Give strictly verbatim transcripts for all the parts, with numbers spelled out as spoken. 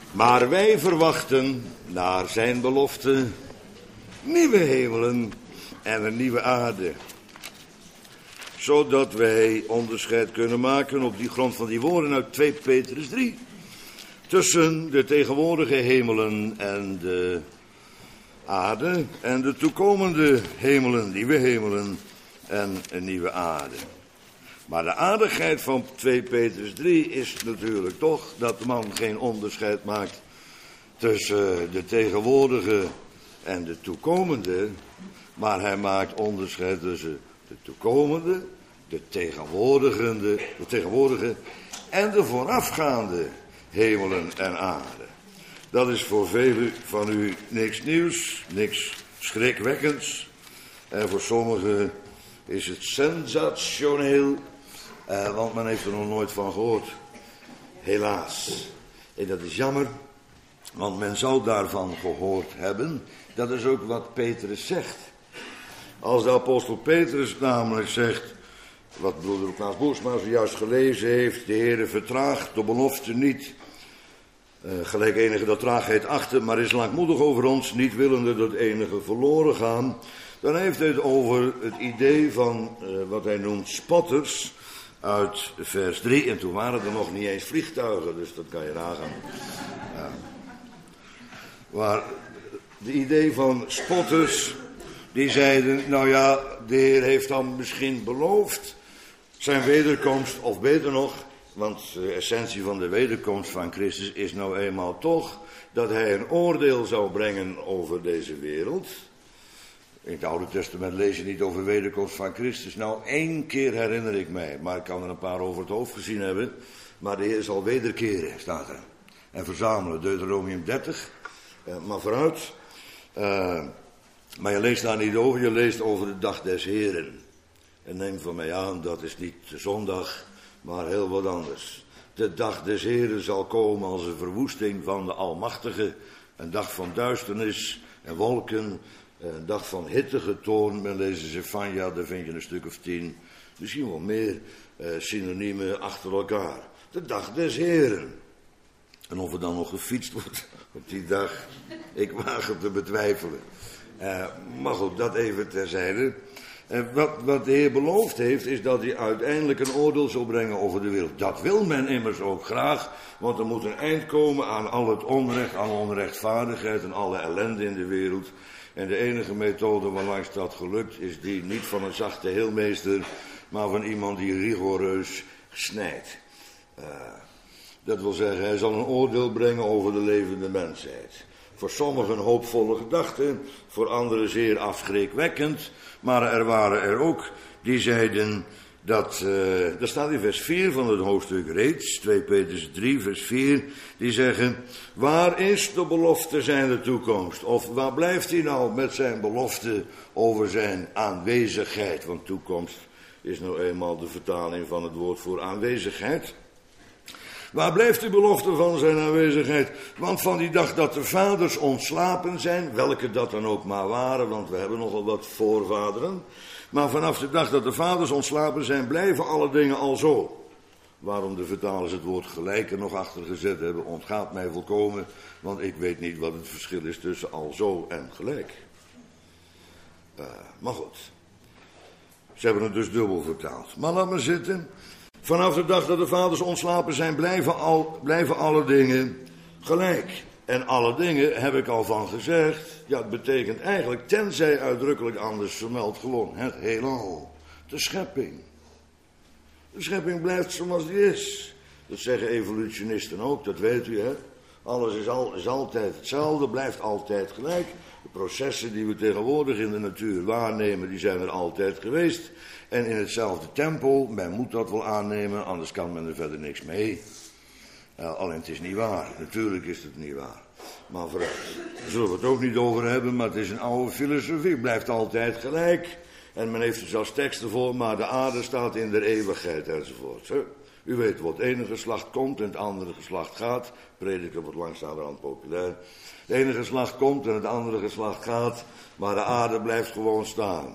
Maar wij verwachten naar zijn belofte nieuwe hemelen en een nieuwe aarde. Zodat wij onderscheid kunnen maken op die grond van die woorden uit twee Petrus drie. Tussen de tegenwoordige hemelen en de aarde en de toekomende hemelen, nieuwe hemelen en een nieuwe aarde. Maar de aardigheid van twee Petrus drie is natuurlijk toch dat de man geen onderscheid maakt tussen de tegenwoordige en de toekomende. Maar hij maakt onderscheid tussen de toekomende, de tegenwoordigende, de tegenwoordige en de voorafgaande hemelen en aarde. Dat is voor velen van u niks nieuws, niks schrikwekkends. En voor sommigen is het sensationeel, eh, want men heeft er nog nooit van gehoord. Helaas. En dat is jammer, want men zou daarvan gehoord hebben. Dat is ook wat Petrus zegt. Als de apostel Petrus namelijk zegt, wat broeder Klaas Boersma zojuist gelezen heeft, de Heere vertraagt de belofte niet, uh, gelijk enige dat traagheid achter, maar is langmoedig over ons, niet willende dat enige verloren gaan. Dan heeft hij het over het idee van uh, wat hij noemt spotters uit vers drie. En toen waren er nog niet eens vliegtuigen, dus dat kan je nagaan. Ja. Maar de idee van spotters, die zeiden, nou ja, de Heer heeft dan misschien beloofd zijn wederkomst, of beter nog, want de essentie van de wederkomst van Christus is nou eenmaal toch dat hij een oordeel zou brengen over deze wereld. In het Oude Testament lees je niet over wederkomst van Christus. Nou, één keer herinner ik mij, maar ik kan er een paar over het hoofd gezien hebben. Maar de Heer zal wederkeren, staat er. En verzamelen, Deuteronomium dertig. Uh, maar vooruit. Uh, maar je leest daar niet over, je leest over de dag des Heren. En neem van mij aan, dat is niet de zondag, maar heel wat anders. De dag des Heren zal komen als een verwoesting van de Almachtige. Een dag van duisternis en wolken. Een dag van hittige toorn. Men leest in Zephania, daar vind je een stuk of tien. Misschien wel meer eh, synoniemen achter elkaar. De dag des Heren. En of er dan nog gefietst wordt op die dag, ik waag het te betwijfelen. Uh, maar goed, dat even terzijde. En wat, wat de Heer beloofd heeft, is dat hij uiteindelijk een oordeel zal brengen over de wereld. Dat wil men immers ook graag, want er moet een eind komen aan al het onrecht, aan onrechtvaardigheid en alle ellende in de wereld. En de enige methode waarlangs dat gelukt is die niet van een zachte heelmeester, maar van iemand die rigoureus snijdt. Uh, dat wil zeggen, hij zal een oordeel brengen over de levende mensheid. Voor sommigen hoopvolle gedachten, voor anderen zeer afschrikwekkend. Maar er waren er ook die zeiden dat, uh, dat staat in vers vier van het hoofdstuk reeds, twee Petrus drie vers vier, die zeggen, waar is de belofte zijnde toekomst? Of waar blijft hij nou met zijn belofte over zijn aanwezigheid? Want toekomst is nou eenmaal de vertaling van het woord voor aanwezigheid. Waar blijft de belofte van zijn aanwezigheid? Want van die dag dat de vaders ontslapen zijn, welke dat dan ook maar waren, want we hebben nogal wat voorvaderen. Maar vanaf de dag dat de vaders ontslapen zijn, blijven alle dingen al zo. Waarom de vertalers het woord gelijk er nog achter gezet hebben, ontgaat mij volkomen, want ik weet niet wat het verschil is tussen al zo en gelijk. Uh, maar goed, ze hebben het dus dubbel vertaald. Maar laat maar zitten. Vanaf de dag dat de vaders ontslapen zijn, blijven, al, blijven alle dingen gelijk. En alle dingen heb ik al van gezegd. Ja, het betekent eigenlijk, tenzij uitdrukkelijk anders vermeld, gewoon het heelal. De schepping. De schepping blijft zoals die is. Dat zeggen evolutionisten ook, dat weet u, hè. Alles is, al, is altijd hetzelfde, blijft altijd gelijk. De processen die we tegenwoordig in de natuur waarnemen, die zijn er altijd geweest. En in hetzelfde tempo, men moet dat wel aannemen, anders kan men er verder niks mee. Uh, alleen het is niet waar, natuurlijk is het niet waar. Maar vooruit, daar zullen we het ook niet over hebben, maar het is een oude filosofie, het blijft altijd gelijk. En men heeft er zelfs teksten voor, maar de aarde staat in de eeuwigheid enzovoort. Hè? U weet wat, het ene geslacht komt en het andere geslacht gaat. Prediker wordt langzamerhand populair. Het ene geslacht komt en het andere geslacht gaat, maar de aarde blijft gewoon staan.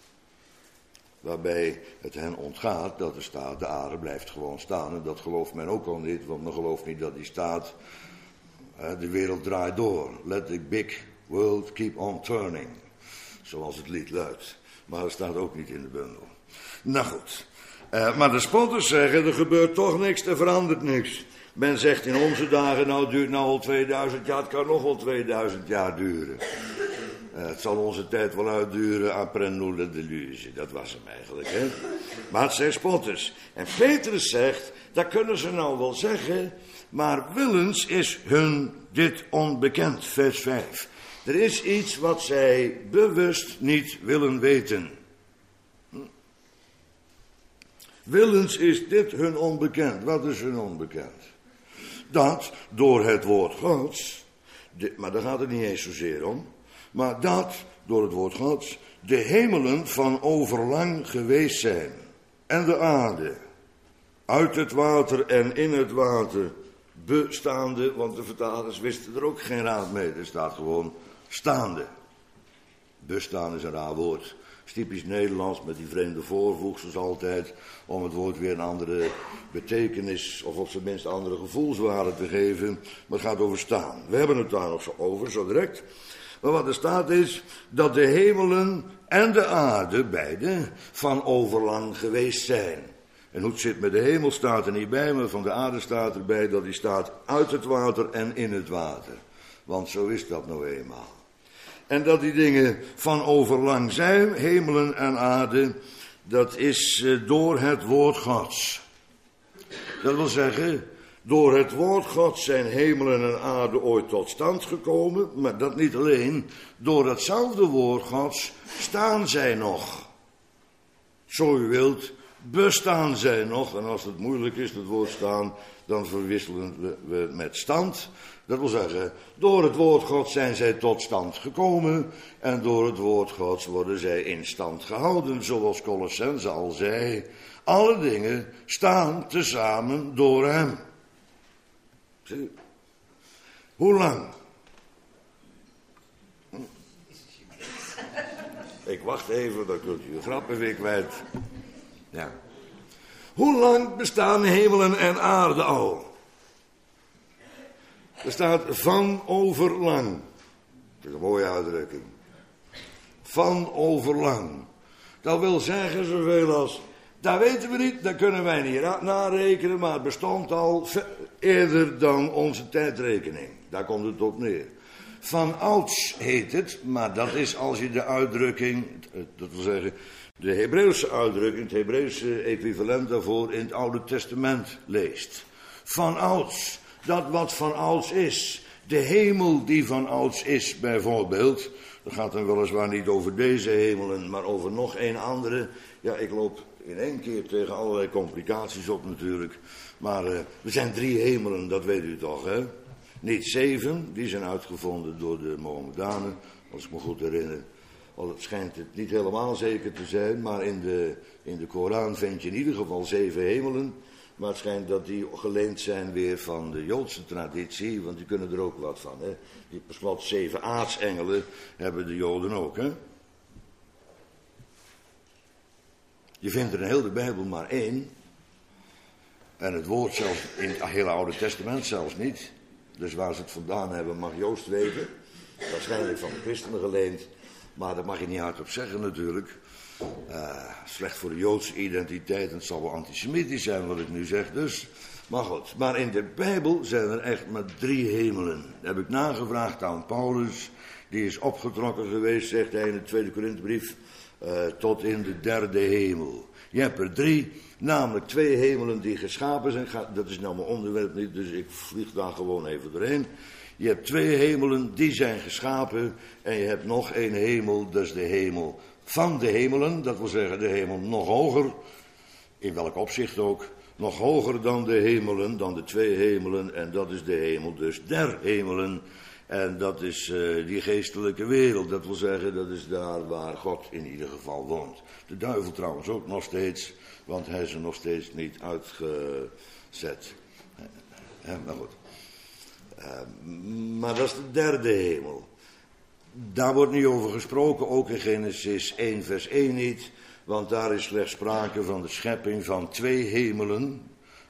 Waarbij het hen ontgaat dat er staat, de aarde blijft gewoon staan. En dat gelooft men ook al niet, want men gelooft niet dat die staat De wereld draait door. Let the big world keep on turning. Zoals het lied luidt. Maar dat staat ook niet in de bundel. Nou goed. Uh, maar de spotters zeggen, er gebeurt toch niks, er verandert niks. Men zegt in onze dagen, nou het duurt nou al tweeduizend jaar, het kan nog wel tweeduizend jaar duren. Uh, het zal onze tijd wel uitduren, après nous la deluge. Dat was hem eigenlijk, hè. Maar het zijn spotters. En Petrus zegt, dat kunnen ze nou wel zeggen, maar willens is hun dit onbekend, vers vijf. Er is iets wat zij bewust niet willen weten. Willens is dit hun onbekend. Wat is hun onbekend? Dat door het woord Gods, de, maar daar gaat het niet eens zozeer om, maar dat door het woord Gods de hemelen van overlang geweest zijn en de aarde, uit het water en in het water bestaande, want de vertalers wisten er ook geen raad mee, er staat gewoon staande. Bestaan is een raar woord. Het is typisch Nederlands met die vreemde voorvoegsels altijd, om het woord weer een andere betekenis, of op zijn minst andere gevoelswaarde te geven. Maar het gaat over staan. We hebben het daar nog zo over, zo direct. Maar wat er staat is, dat de hemelen en de aarde, beide, van overlang geweest zijn. En hoe het zit met de hemel staat er niet bij, maar van de aarde staat erbij dat die staat uit het water en in het water. Want zo is dat nou eenmaal. En dat die dingen van overlang zijn, hemelen en aarde, dat is door het woord Gods. Dat wil zeggen, door het woord Gods zijn hemelen en aarde ooit tot stand gekomen, maar dat niet alleen, door hetzelfde woord Gods staan zij nog. Zo u wilt, bestaan zij nog, en als het moeilijk is, het woord staan, dan verwisselen we het met stand. Dat wil zeggen, door het woord Gods zijn zij tot stand gekomen en door het woord Gods worden zij in stand gehouden, zoals Colossense al zei. Alle dingen staan tezamen door hem. Zie. Hoe lang? Hm. Ik wacht even, dan kunt u een grap even kwijt. Ja. Hoe lang bestaan hemelen en aarde al? Er staat van overlang. Dat is een mooie uitdrukking. Van overlang. Dat wil zeggen zoveel als, dat weten we niet, dat kunnen wij niet narekenen, maar het bestond al eerder dan onze tijdrekening. Daar komt het op neer. Van ouds heet het, maar dat is als je de uitdrukking, dat wil zeggen, de Hebreeuwse uitdrukking, het Hebreeuwse equivalent daarvoor in het Oude Testament leest. Van ouds. Dat wat van ouds is. De hemel die van ouds is, bijvoorbeeld. Dat gaat dan weliswaar niet over deze hemelen, maar over nog een andere. Ja, ik loop in één keer tegen allerlei complicaties op natuurlijk. Maar uh, er zijn drie hemelen, dat weet u toch, hè? Niet zeven, die zijn uitgevonden door de Mohammedanen, als ik me goed herinner. Al het schijnt het niet helemaal zeker te zijn, maar in de, in de Koran vind je in ieder geval zeven hemelen. Maar het schijnt dat die geleend zijn weer van de Joodse traditie, want die kunnen er ook wat van. Hè? Die beslot zeven aartsengelen hebben de Joden ook. Hè? Je vindt er in heel de Bijbel maar één. En het woord zelfs in het hele Oude Testament zelfs niet. Dus waar ze het vandaan hebben mag Joost weten. Waarschijnlijk van de christenen geleend. Maar dat mag je niet hardop zeggen natuurlijk. Uh, slecht voor de Joodse identiteit en het zal wel antisemitisch zijn wat ik nu zeg dus. Maar goed, maar in de Bijbel zijn er echt maar drie hemelen. Dat heb ik nagevraagd aan Paulus. Die is opgetrokken geweest, zegt hij in de tweede Korinthebrief, uh, tot in de derde hemel. Je hebt er drie, namelijk twee hemelen die geschapen zijn. Dat is nou mijn onderwerp niet, dus ik vlieg daar gewoon even doorheen. Je hebt twee hemelen, die zijn geschapen. En je hebt nog één hemel, dat is de hemel van de hemelen. Dat wil zeggen de hemel nog hoger. In welk opzicht ook. Nog hoger dan de hemelen, dan de twee hemelen. En dat is de hemel dus der hemelen. En dat is uh, die geestelijke wereld. Dat wil zeggen, dat is daar waar God in ieder geval woont. De duivel trouwens ook nog steeds. Want hij is er nog steeds niet uitgezet. Ja, maar goed. Uh, maar dat is de derde hemel. Daar wordt niet over gesproken, ook in Genesis één vers één niet. Want daar is slechts sprake van de schepping van twee hemelen.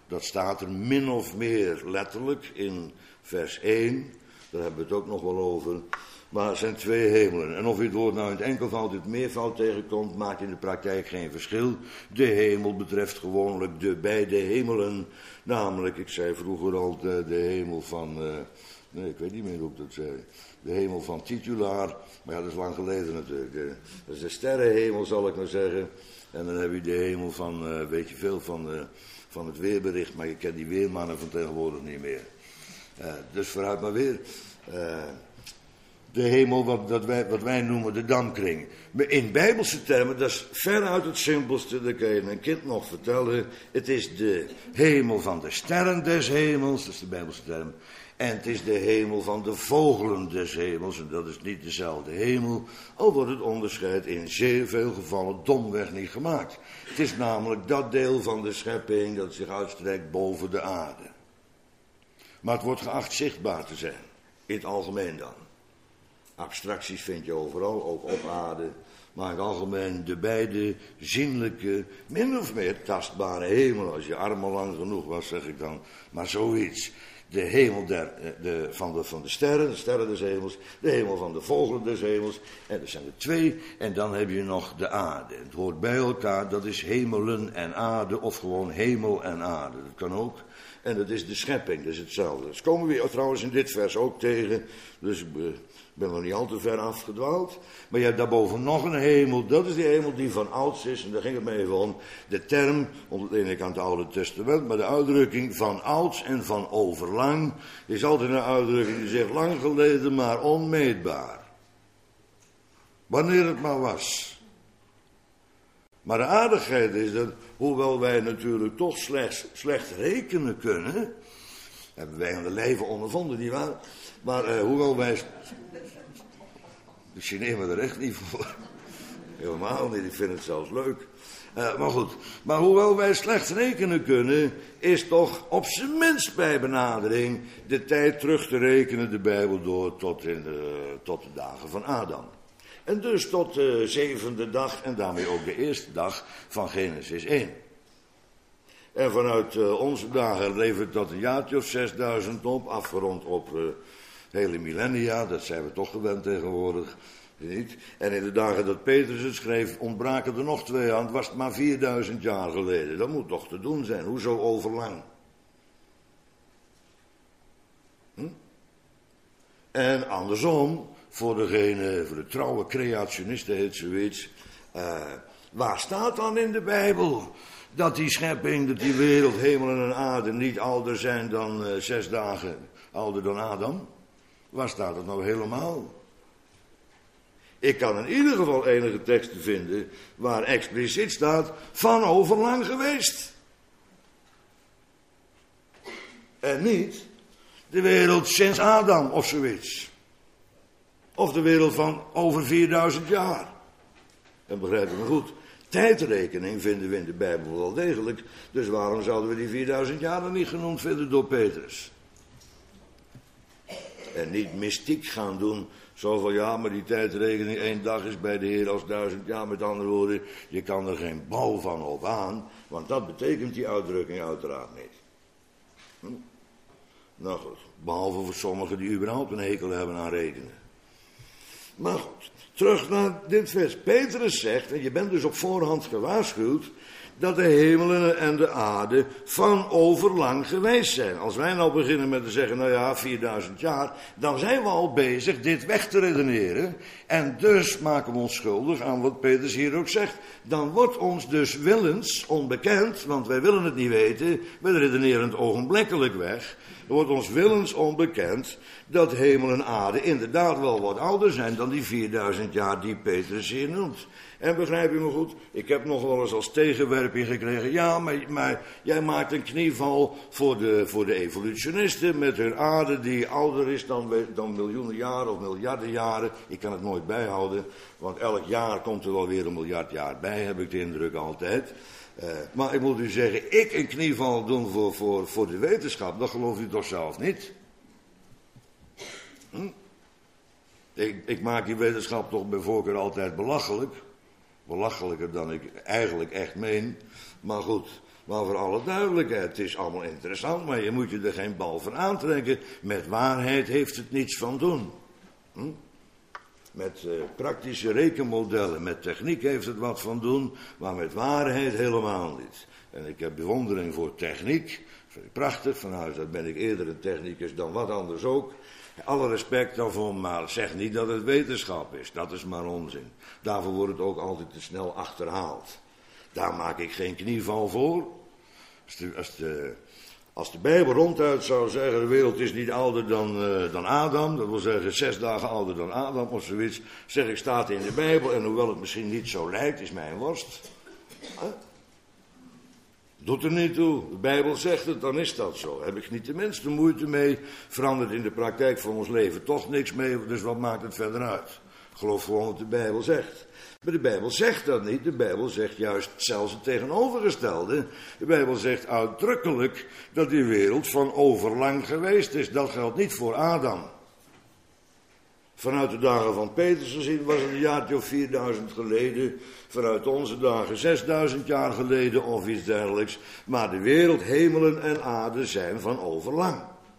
Dat staat er min of meer letterlijk in vers één. Daar hebben we het ook nog wel over. Maar het zijn twee hemelen. En of je het woord nou in het enkelvoud of het meervoud tegenkomt, maakt in de praktijk geen verschil. De hemel betreft gewoonlijk de beide hemelen. Namelijk, ik zei vroeger al de, de hemel van... Uh, nee, ik weet niet meer hoe ik dat zei. De hemel van titulaar. Maar ja, dat is lang geleden natuurlijk. De, dat is de sterrenhemel, zal ik maar zeggen. En dan heb je de hemel van, uh, weet je veel, van, uh, van het weerbericht. Maar je kent die weermannen van tegenwoordig niet meer. Uh, dus vooruit maar weer. Uh, de hemel, wat, dat wij, wat wij noemen de damkring. In bijbelse termen, dat is veruit het simpelste. Dat kan je een kind nog vertellen. Het is de hemel van de sterren des hemels. Dat is de bijbelse term. En het is de hemel van de vogelen des hemels. En dat is niet dezelfde hemel. Al wordt het onderscheid in zeer veel gevallen domweg niet gemaakt. Het is namelijk dat deel van de schepping dat zich uitstrekt boven de aarde. Maar het wordt geacht zichtbaar te zijn. In het algemeen dan. Abstracties vind je overal, ook op aarde. Maar in het algemeen de beide zienlijke, min of meer tastbare hemelen. Als je arm al lang genoeg was, zeg ik dan. Maar zoiets. De hemel der, de, van, de, van de sterren, de sterren des hemels. De hemel van de vogelen des hemels. En er zijn er twee. En dan heb je nog de aarde. Het hoort bij elkaar, dat is hemelen en aarde. Of gewoon hemel en aarde. Dat kan ook. En dat is de schepping, dat is hetzelfde. Dat komen we trouwens in dit vers ook tegen. Dus ik ben nog niet al te ver afgedwaald. Maar je hebt daarboven nog een hemel. Dat is die hemel die van ouds is. En daar ging het me even om. De term, ontleen ik aan het Oude Testament. Maar de uitdrukking van ouds en van overlang is altijd een uitdrukking die zegt lang geleden, maar onmeetbaar. Wanneer het maar was. Maar de aardigheid is dat, hoewel wij natuurlijk toch slecht, slecht rekenen kunnen, hebben wij in het leven ondervonden, nietwaar? Maar uh, hoewel wij... Ik geneer me er echt niet voor. Helemaal niet, ik vind het zelfs leuk. Uh, maar goed, maar hoewel wij slecht rekenen kunnen, is toch op zijn minst bij benadering de tijd terug te rekenen, de Bijbel door, tot, in de, tot de dagen van Adam. En dus tot de zevende dag en daarmee ook de eerste dag van Genesis één. En vanuit uh, onze dagen levert dat een jaartje of zesduizend op, afgerond op uh, hele millennia, dat zijn we toch gewend tegenwoordig. Niet? En in de dagen dat Petrus het schreef, ontbraken er nog twee aan, het was maar vierduizend jaar geleden. Dat moet toch te doen zijn, hoezo overlang? Hm? En andersom, voor degene, voor de trouwe creationisten heet zoiets, uh, waar staat dan in de Bijbel dat die schepping, dat die wereld, hemel en aarde niet ouder zijn dan uh, zes dagen ouder dan Adam? Waar staat het nou helemaal? Ik kan in ieder geval enige teksten vinden waar expliciet staat van overlang geweest. En niet de wereld sinds Adam of zoiets. Of de wereld van over vierduizend jaar. En begrijp me goed, tijdrekening vinden we in de Bijbel wel degelijk. Dus waarom zouden we die vierduizend jaar dan niet genoemd vinden door Petrus? En niet mystiek gaan doen. Zo van ja, maar die tijdrekening één dag is bij de Heer als duizend jaar. Met andere woorden, je kan er geen bal van op aan. Want dat betekent die uitdrukking uiteraard niet. Hm? Nou goed, behalve voor sommigen die überhaupt een hekel hebben aan rekenen. Maar goed, terug naar dit vers. Petrus zegt, en je bent dus op voorhand gewaarschuwd, dat de hemelen en de aarde van overlang geweest zijn. Als wij nou beginnen met te zeggen, nou ja, vierduizend jaar, dan zijn we al bezig dit weg te redeneren. En dus maken we ons schuldig aan wat Petrus hier ook zegt. Dan wordt ons dus willens onbekend, want wij willen het niet weten, we redeneren het ogenblikkelijk weg. Er wordt ons willens onbekend dat hemel en aarde inderdaad wel wat ouder zijn dan die vierduizend jaar die Petrus hier noemt. En begrijp je me goed, ik heb nog wel eens als tegenwerping gekregen, ja, maar, maar jij maakt een knieval voor de, voor de evolutionisten met hun aarde die ouder is dan, dan miljoenen jaren of miljarden jaren. Ik kan het nooit bijhouden, want elk jaar komt er wel weer een miljard jaar bij, heb ik de indruk altijd. Uh, maar ik moet u zeggen, ik een knieval doen voor, voor, voor de wetenschap, dat gelooft u toch zelf niet? Hm? Ik, ik maak die wetenschap toch bij voorkeur altijd belachelijk. Belachelijker dan ik eigenlijk echt meen. Maar goed, Maar voor alle duidelijkheid, het is allemaal interessant, maar je moet je er geen bal van aantrekken. Met waarheid heeft het niets van doen. Hm? Met uh, praktische rekenmodellen, met techniek heeft het wat van doen, maar met waarheid helemaal niet. En ik heb bewondering voor techniek, dat vind ik prachtig, van huis uit ben ik eerder een technicus dan wat anders ook. Alle respect daarvoor, maar zeg niet dat het wetenschap is, dat is maar onzin. Daarvoor wordt het ook altijd te snel achterhaald. Daar maak ik geen knieval voor. Als de, als de, als de Bijbel ronduit zou zeggen, de wereld is niet ouder dan, uh, dan Adam, dat wil zeggen zes dagen ouder dan Adam of zoiets, zeg ik, staat in de Bijbel, en hoewel het misschien niet zo lijkt, is mijn worst. Huh? Doet er niet toe. De Bijbel zegt het, dan is dat zo. Heb ik niet de minste moeite mee, verandert in de praktijk van ons leven toch niks mee, dus wat maakt het verder uit? Geloof gewoon wat de Bijbel zegt. Maar de Bijbel zegt dat niet. De Bijbel zegt juist zelfs het tegenovergestelde. De Bijbel zegt uitdrukkelijk dat die wereld van overlang geweest is. Dat geldt niet voor Adam. Vanuit de dagen van Petrus gezien was het een jaartje of vierduizend geleden. Vanuit onze dagen zesduizend jaar geleden of iets dergelijks. Maar de wereld, hemelen en aarde zijn van overlang.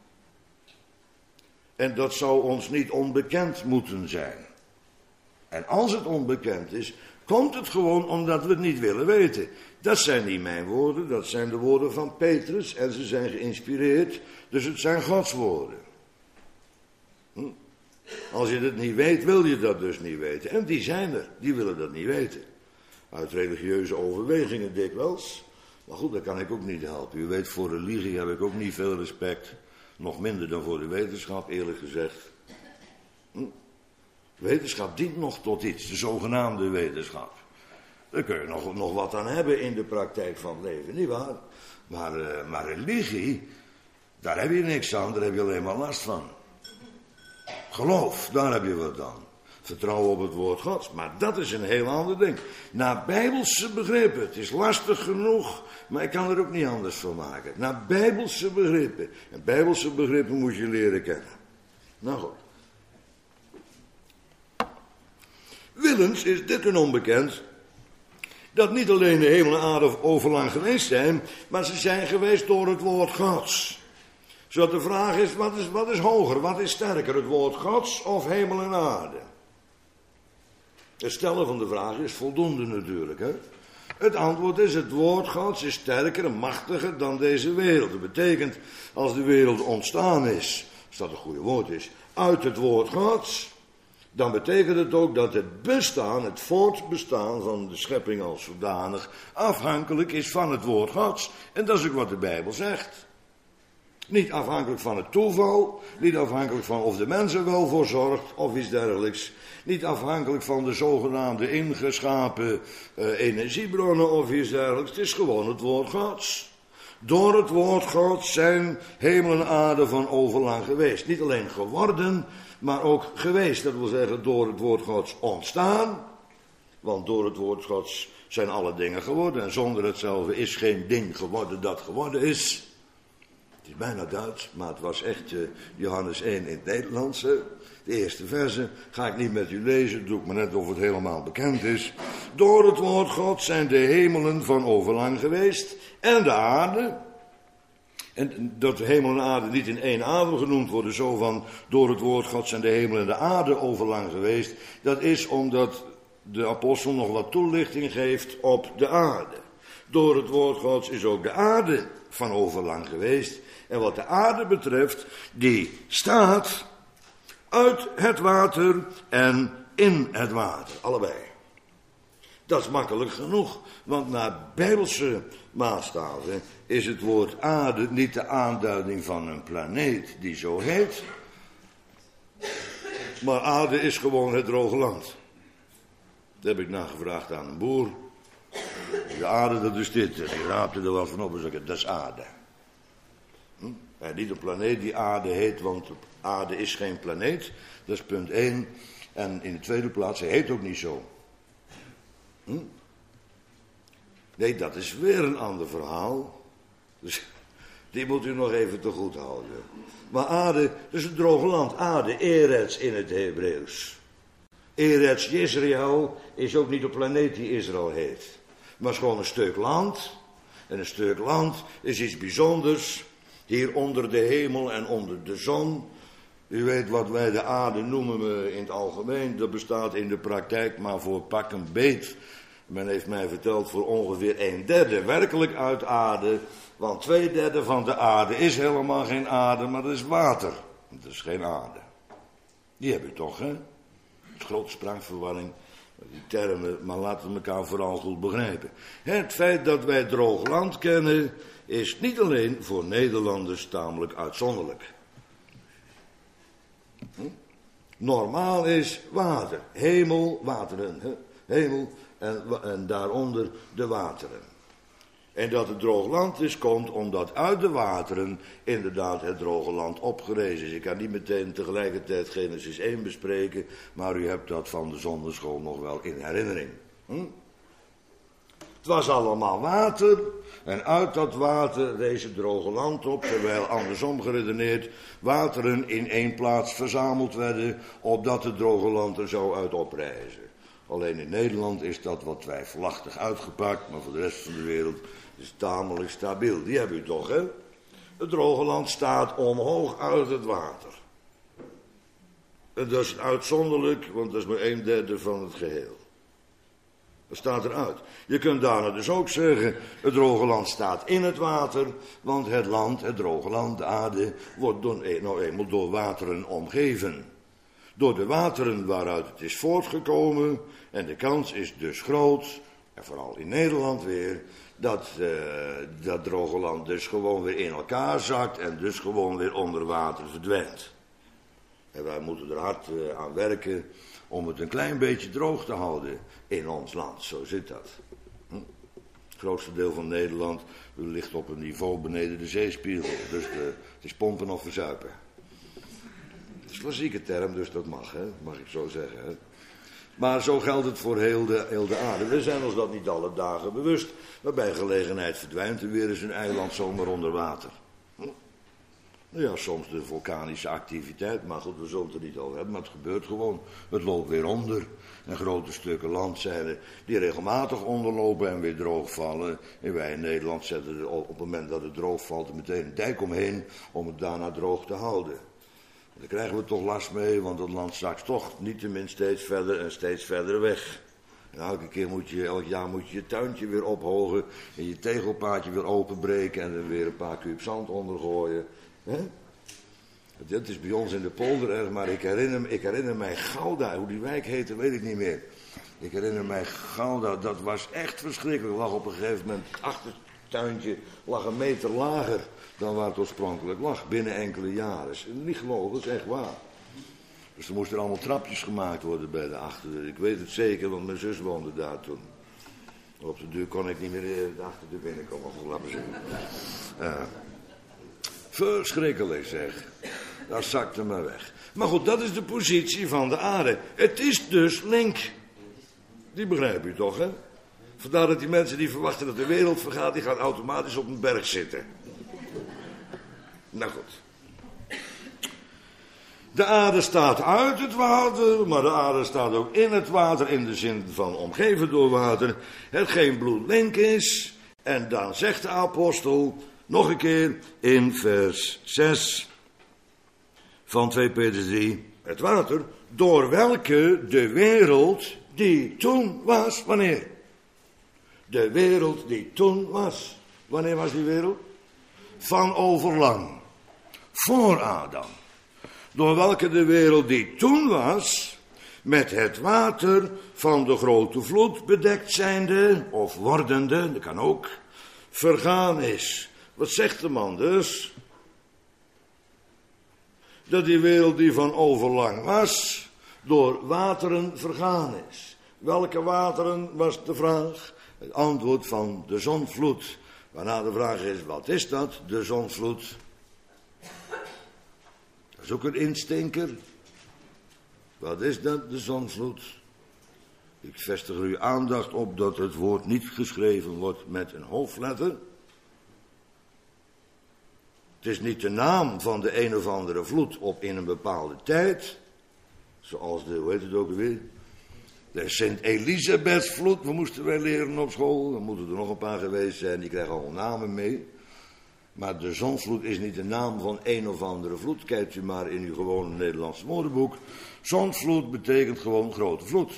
En dat zou ons niet onbekend moeten zijn. En als het onbekend is, komt het gewoon omdat we het niet willen weten. Dat zijn niet mijn woorden, dat zijn de woorden van Petrus en ze zijn geïnspireerd, dus het zijn Gods woorden. Hm? Als je het niet weet, wil je dat dus niet weten. En die zijn er, die willen dat niet weten. Uit religieuze overwegingen dikwijls. Maar goed, dat kan ik ook niet helpen. U weet, voor religie heb ik ook niet veel respect. Nog minder dan voor de wetenschap, eerlijk gezegd. Hm? Wetenschap dient nog tot iets, de zogenaamde wetenschap. Daar kun je nog, nog wat aan hebben in de praktijk van het leven, nietwaar? Maar, uh, maar religie, daar heb je niks aan, daar heb je alleen maar last van. Geloof, daar heb je wat aan. Vertrouwen op het woord Gods, maar dat is een heel ander ding. Naar bijbelse begrippen, het is lastig genoeg, maar ik kan er ook niet anders van maken. Naar bijbelse begrippen, en bijbelse begrippen moet je leren kennen. Nou goed. Willens is dit een onbekend, dat niet alleen de hemel en aarde overlang geweest zijn, maar ze zijn geweest door het woord Gods. Zodat de vraag is, wat is, wat is hoger, wat is sterker, het woord Gods of hemel en aarde? Het stellen van de vraag is voldoende natuurlijk, hè. Het antwoord is, het woord Gods is sterker en machtiger dan deze wereld. Dat betekent, als de wereld ontstaan is, als dat een goede woord is, uit het woord Gods, dan betekent het ook dat het bestaan, het voortbestaan van de schepping als zodanig, afhankelijk is van het woord Gods. En dat is ook wat de Bijbel zegt. Niet afhankelijk van het toeval, niet afhankelijk van of de mens er wel voor zorgt of iets dergelijks. Niet afhankelijk van de zogenaamde ingeschapen uh, energiebronnen of iets dergelijks. Het is gewoon het woord Gods. Door het woord Gods zijn hemel en aarde van overlang geweest. Niet alleen geworden, maar ook geweest. Dat wil zeggen door het woord Gods ontstaan. Want door het woord Gods zijn alle dingen geworden. En zonder hetzelfde is geen ding geworden dat geworden is. Het is bijna Duits, maar het was echt uh, Johannes één in het Nederlands. Hè? De eerste verse ga ik niet met u lezen, doe ik maar net of het helemaal bekend is. Door het woord God zijn de hemelen van overlang geweest en de aarde. En dat de hemel en aarde niet in één adem genoemd worden, zo van door het woord God zijn de hemel en de aarde overlang geweest. Dat is omdat de apostel nog wat toelichting geeft op de aarde. Door het woord Gods is ook de aarde van overlang geweest. En wat de aarde betreft, die staat uit het water en in het water. Allebei. Dat is makkelijk genoeg. Want naar bijbelse maatstaven is het woord aarde niet de aanduiding van een planeet die zo heet. Maar aarde is gewoon het droge land. Dat heb ik nagevraagd aan een boer. De aarde, dat is dit. Die raapte er wel van op en zei, dat is aarde. Hm? En niet een planeet die aarde heet, want aarde is geen planeet. Dat is punt één. En in de tweede plaats, hij heet ook niet zo. Hm? Nee, dat is weer een ander verhaal. Dus die moet u nog even te goed houden. Maar aarde, dat is een droge land. Aarde, Eretz in het Hebreeuws. Eretz Yisrael is ook niet een planeet die Israël heet. Maar het is gewoon een stuk land. En een stuk land is iets bijzonders. Hier onder de hemel en onder de zon. U weet wat wij de aarde noemen we in het algemeen. Dat bestaat in de praktijk maar voor pak een beet. Men heeft mij verteld voor ongeveer een derde werkelijk uit aarde. Want twee derde van de aarde is helemaal geen aarde, maar dat is water. Dat is geen aarde. Die heb je toch, hè? Het is grote spraakverwarring. Die termen, maar laten we elkaar vooral goed begrijpen. Het feit dat wij droog land kennen, is niet alleen voor Nederlanders tamelijk uitzonderlijk. Hm? Normaal is water, hemel, wateren, hè? Hemel en, en daaronder de wateren. En dat het droog land is, komt omdat uit de wateren inderdaad het droge land opgerezen is. Ik kan niet meteen tegelijkertijd Genesis één bespreken, maar u hebt dat van de zonderschool nog wel in herinnering. Hm? Het was allemaal water en uit dat water rees het droge land op, terwijl andersom geredeneerd wateren in één plaats verzameld werden, opdat het droge land er zo uit oprijzen. Alleen in Nederland is dat wat twijfelachtig uitgepakt, maar voor de rest van de wereld is het tamelijk stabiel. Die hebben u toch, hè? Het droge land staat omhoog uit het water. En dat is uitzonderlijk, want dat is maar een derde van het geheel. Dat staat eruit. Je kunt daarna dus ook zeggen, het droge land staat in het water, want het land, het droge land, de aarde, wordt door, nou eenmaal door wateren omgeven. Door de wateren waaruit het is voortgekomen, en de kans is dus groot, en vooral in Nederland weer, dat uh, dat droge land dus gewoon weer in elkaar zakt en dus gewoon weer onder water verdwijnt. En wij moeten er hard uh, aan werken om het een klein beetje droog te houden in ons land. Zo zit dat. Hm? Het grootste deel van Nederland ligt op een niveau beneden de zeespiegel. Dus de, het is pompen of verzuipen. Het is een klassieke term, dus dat mag, hè? Mag ik zo zeggen. Hè? Maar zo geldt het voor heel de, heel de aarde. We zijn ons dat niet alle dagen bewust. Maar bij gelegenheid verdwijnt er weer eens een eiland zomaar onder water. Hm? Nou ja, soms de vulkanische activiteit, maar goed, we zullen het er niet over hebben. Maar het gebeurt gewoon. Het loopt weer onder. En grote stukken land zijn er die regelmatig onderlopen en weer droogvallen. En wij in Nederland zetten er op het moment dat het droog valt er meteen een dijk omheen om het daarna droog te houden. Daar krijgen we toch last mee, want het land zakt toch niettemin steeds verder en steeds verder weg. En elke keer moet je, elk jaar moet je je tuintje weer ophogen en je tegelpaadje weer openbreken en er weer een paar kuub zand ondergooien. He? Dat is bij ons in de polder erg, maar ik herinner, ik herinner mij Gouda, hoe die wijk heette, weet ik niet meer. Ik herinner mij Gouda, dat was echt verschrikkelijk. Lag op een gegeven moment, het achtertuintje lag een meter lager dan waar het oorspronkelijk lag, binnen enkele jaren. Niet gelogen, dat is echt waar. Dus er moesten allemaal trapjes gemaakt worden bij de achterdeur. Ik weet het zeker, want mijn zus woonde daar toen. Op de deur kon ik niet meer de achterdeur binnenkomen, of laten zien. Uh, verschrikkelijk zeg. Dat zakte maar weg. Maar goed, dat is de positie van de aarde. Het is dus link. Die begrijp u toch, hè? Vandaar dat die mensen die verwachten dat de wereld vergaat, die gaan automatisch op een berg zitten. Nou goed. De aarde staat uit het water, maar de aarde staat ook in het water, in de zin van omgeven door water. Hetgeen bloedlink is. En dan zegt de apostel, nog een keer, in vers zes van twee Petrus drie, het water, door welke de wereld die toen was, wanneer? De wereld die toen was. Wanneer was die wereld? Van overlang. Voor Adam. Door welke de wereld die toen was, met het water van de grote vloed bedekt zijnde, of wordende, dat kan ook, vergaan is. Wat zegt de man dus? Dat die wereld die van overlang was, door wateren vergaan is. Welke wateren was de vraag? Het antwoord van de zondvloed. Waarna de vraag is, wat is dat, de zondvloed? Dat is ook een instinker. Wat is dat, de zondvloed? Ik vestig er uw aandacht op dat het woord niet geschreven wordt met een hoofdletter. Het is niet de naam van de een of andere vloed op in een bepaalde tijd. Zoals de, hoe heet het ook weer? De Sint-Elisabethsvloed, we moesten wij leren op school. Dan moeten er nog een paar geweest zijn, die krijgen al namen mee. Maar de zondvloed is niet de naam van een of andere vloed. Kijkt u maar in uw gewone Nederlandse woordenboek. Zondvloed betekent gewoon grote vloed.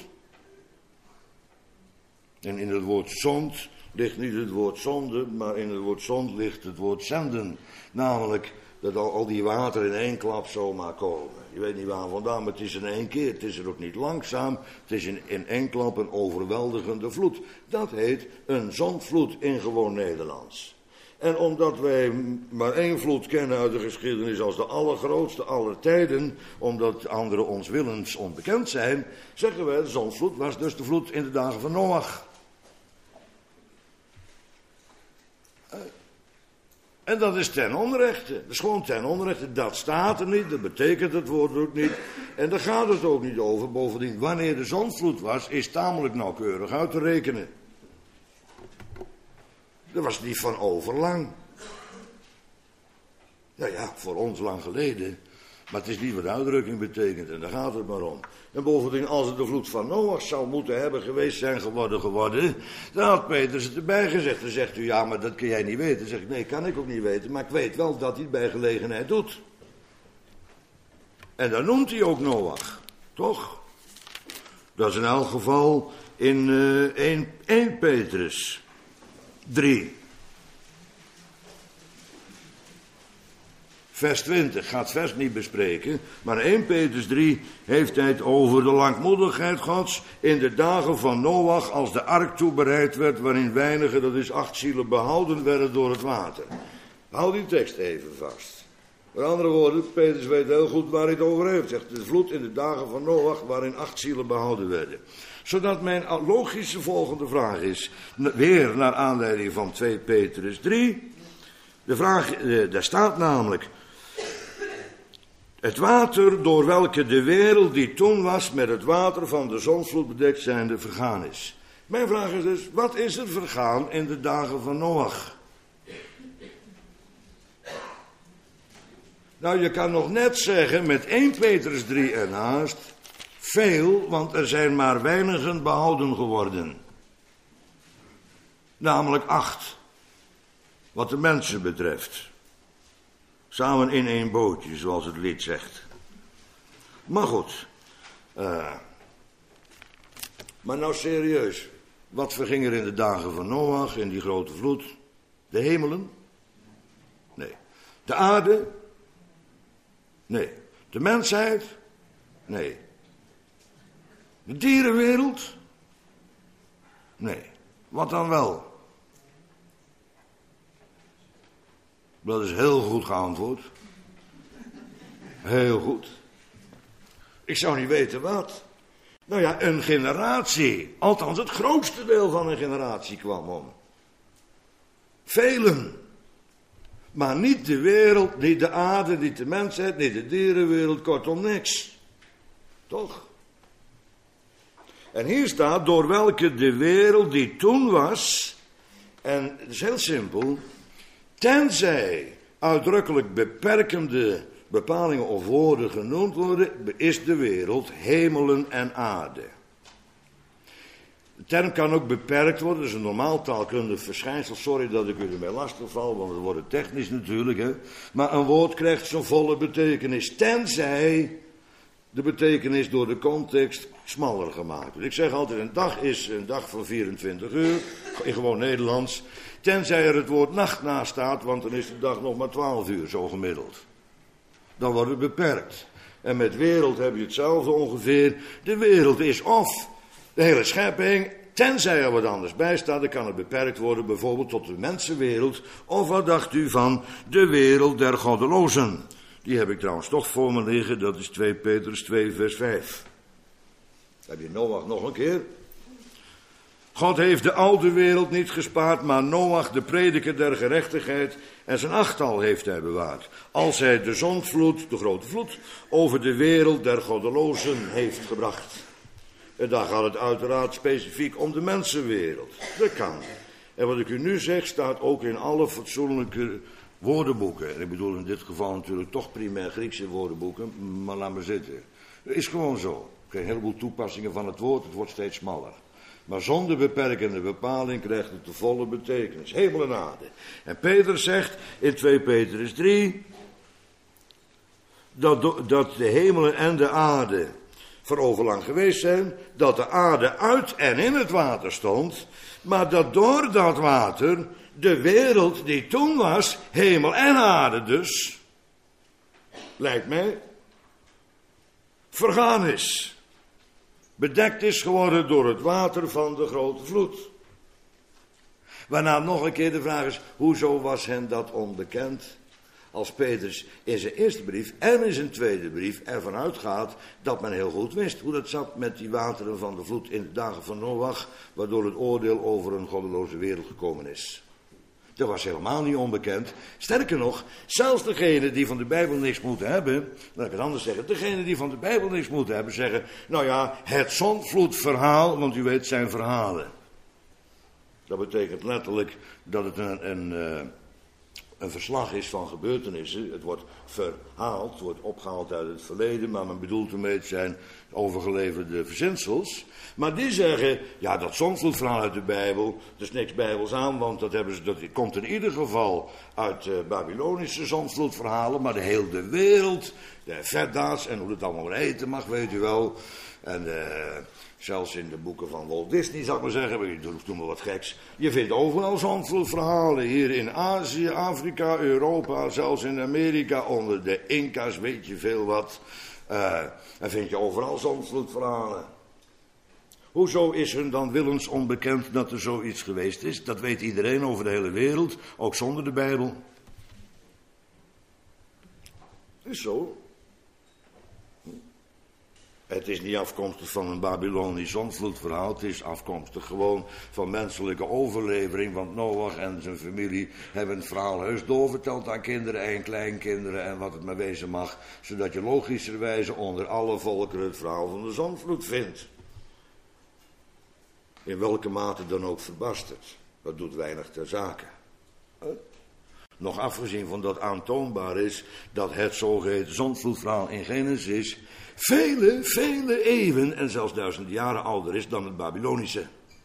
En in het woord zond ligt niet het woord zonde, maar in het woord zond ligt het woord zenden. Namelijk dat al, al die water in één klap zomaar komen. Je weet niet waar vandaan, maar het is in één keer. Het is er ook niet langzaam. Het is in, in één klap een overweldigende vloed. Dat heet een zondvloed in gewoon Nederlands. En omdat wij maar één vloed kennen uit de geschiedenis als de allergrootste aller tijden, omdat anderen ons willens onbekend zijn, zeggen wij de zondvloed was dus de vloed in de dagen van Noach. En dat is ten onrechte. Dat is gewoon ten onrechte. Dat staat er niet, dat betekent het woord ook niet. En daar gaat het ook niet over. Bovendien, wanneer de zondvloed was, is tamelijk nauwkeurig uit te rekenen. Dat was niet van overlang. Nou ja, voor ons lang geleden. Maar het is niet wat de uitdrukking betekent en daar gaat het maar om. En bovendien, als het de vloed van Noach zou moeten hebben geweest zijn geworden geworden, dan had Petrus het erbij gezegd. Dan zegt u, ja, maar dat kun jij niet weten. Dan zeg ik, nee, kan ik ook niet weten, maar ik weet wel dat hij het bij gelegenheid doet. En dan noemt hij ook Noach, toch? Dat is in elk geval in uh, één Petrus drie. Vers twintig gaat vers niet bespreken, maar één Petrus drie heeft hij het over de langmoedigheid Gods in de dagen van Noach, als de ark toebereid werd, waarin weinigen, dat is acht zielen, behouden werden door het water. Hou die tekst even vast. Met andere woorden, Petrus weet heel goed waar hij het over heeft. Zegt de vloed in de dagen van Noach, waarin acht zielen behouden werden. Zodat mijn logische volgende vraag is, weer naar aanleiding van twee Petrus drie. De vraag, eh, daar staat namelijk: het water door welke de wereld die toen was met het water van de zondvloed bedekt zijnde vergaan is. Mijn vraag is dus, wat is er vergaan in de dagen van Noach? Nou, je kan nog net zeggen met één Petrus drie ernaast, veel, want er zijn maar weinigen behouden geworden. Namelijk acht, wat de mensen betreft. Samen in één bootje, zoals het lied zegt. Maar goed. Uh, maar nou serieus. Wat verging er in de dagen van Noach, in die grote vloed? De hemelen? Nee. De aarde? Nee. De mensheid? Nee. De dierenwereld? Nee. Wat dan wel? Dat is heel goed geantwoord. Heel goed. Ik zou niet weten wat. Nou ja, een generatie. Althans, het grootste deel van een generatie kwam om. Velen. Maar niet de wereld, niet de aarde, niet de mensheid, niet de dierenwereld, kortom niks. Toch? En hier staat, door welke de wereld die toen was, en het is heel simpel, tenzij uitdrukkelijk beperkende bepalingen of woorden genoemd worden, is de wereld hemelen en aarde. De term kan ook beperkt worden, dat is een normaal taalkundig verschijnsel. Sorry dat ik u ermee lastig val, want het wordt technisch natuurlijk. Hè. Maar een woord krijgt zijn volle betekenis, tenzij de betekenis door de context smaller gemaakt wordt. Ik zeg altijd, een dag is een dag van vierentwintig uur, in gewoon Nederlands. Tenzij er het woord nacht naast staat, want dan is de dag nog maar twaalf uur, zo gemiddeld. Dan wordt het beperkt. En met wereld heb je hetzelfde ongeveer. De wereld is of de hele schepping, tenzij er wat anders bij staat, dan kan het beperkt worden, bijvoorbeeld tot de mensenwereld. Of wat dacht u van de wereld der goddelozen? Die heb ik trouwens toch voor me liggen, dat is twee Petrus twee vers vijf. Heb je Noach nog een keer? God heeft de oude wereld niet gespaard, maar Noach, de prediker der gerechtigheid, en zijn achttal heeft hij bewaard. Als hij de zondvloed, de grote vloed, over de wereld der goddelozen heeft gebracht. En dan gaat het uiteraard specifiek om de mensenwereld. Dat kan. En wat ik u nu zeg, staat ook in alle fatsoenlijke woordenboeken. En ik bedoel in dit geval natuurlijk toch primair Griekse woordenboeken, maar laat maar zitten. Dat is gewoon zo. Geen heleboel toepassingen van het woord, het wordt steeds smaller. Maar zonder beperkende bepaling krijgt het de volle betekenis. Hemel en aarde. En Petrus zegt in twee Petrus drie... Dat, dat de hemelen en de aarde voor overlang geweest zijn. Dat de aarde uit en in het water stond. Maar dat door dat water de wereld die toen was, hemel en aarde dus, lijkt mij, vergaan is. Bedekt is geworden door het water van de grote vloed. Waarna nog een keer de vraag is, hoezo was hen dat onbekend? Als Petrus in zijn eerste brief en in zijn tweede brief ervan uitgaat dat men heel goed wist hoe dat zat met die wateren van de vloed in de dagen van Noach, waardoor het oordeel over een goddeloze wereld gekomen is. Dat was helemaal niet onbekend. Sterker nog, zelfs degenen die van de Bijbel niks moeten hebben, laat ik het anders zeggen, degenen die van de Bijbel niks moeten hebben, zeggen, nou ja, het zondvloedverhaal, want u weet zijn verhalen. Dat betekent letterlijk dat het een, een, een verslag is van gebeurtenissen. Het wordt verhaald, het wordt opgehaald uit het verleden, maar men bedoelt ermee het zijn overgeleverde verzinsels. Maar die zeggen, ja, dat zondvloedverhaal uit de Bijbel, er is niks Bijbels aan, want dat, hebben ze, dat komt in ieder geval uit uh, Babylonische zondvloedverhalen, maar de hele wereld, de Veda's en hoe het allemaal maar heten mag, weet u wel. En uh, zelfs in de boeken van Walt Disney, zal ik maar zeggen, ik doe maar wat geks. Je vindt overal zondvloedverhalen, hier in Azië, Afrika, Europa, zelfs in Amerika, onder de Inca's weet je veel wat. Uh, dan vind je overal zondvloedverhalen. Hoezo is hun dan willens onbekend dat er zoiets geweest is? Dat weet iedereen over de hele wereld, ook zonder de Bijbel. Is zo. Het is niet afkomstig van een Babylonisch zondvloedverhaal. Het is afkomstig gewoon van menselijke overlevering. Want Noach en zijn familie hebben het verhaal heus doorverteld aan kinderen en kleinkinderen en wat het maar wezen mag. Zodat je logischerwijze onder alle volkeren het verhaal van de zondvloed vindt. In welke mate dan ook verbasterd. Dat doet weinig ter zake. Nog afgezien van dat aantoonbaar is dat het zogeheten zondvloedverhaal in Genesis vele, vele eeuwen en zelfs duizenden jaren ouder is dan het Babylonische.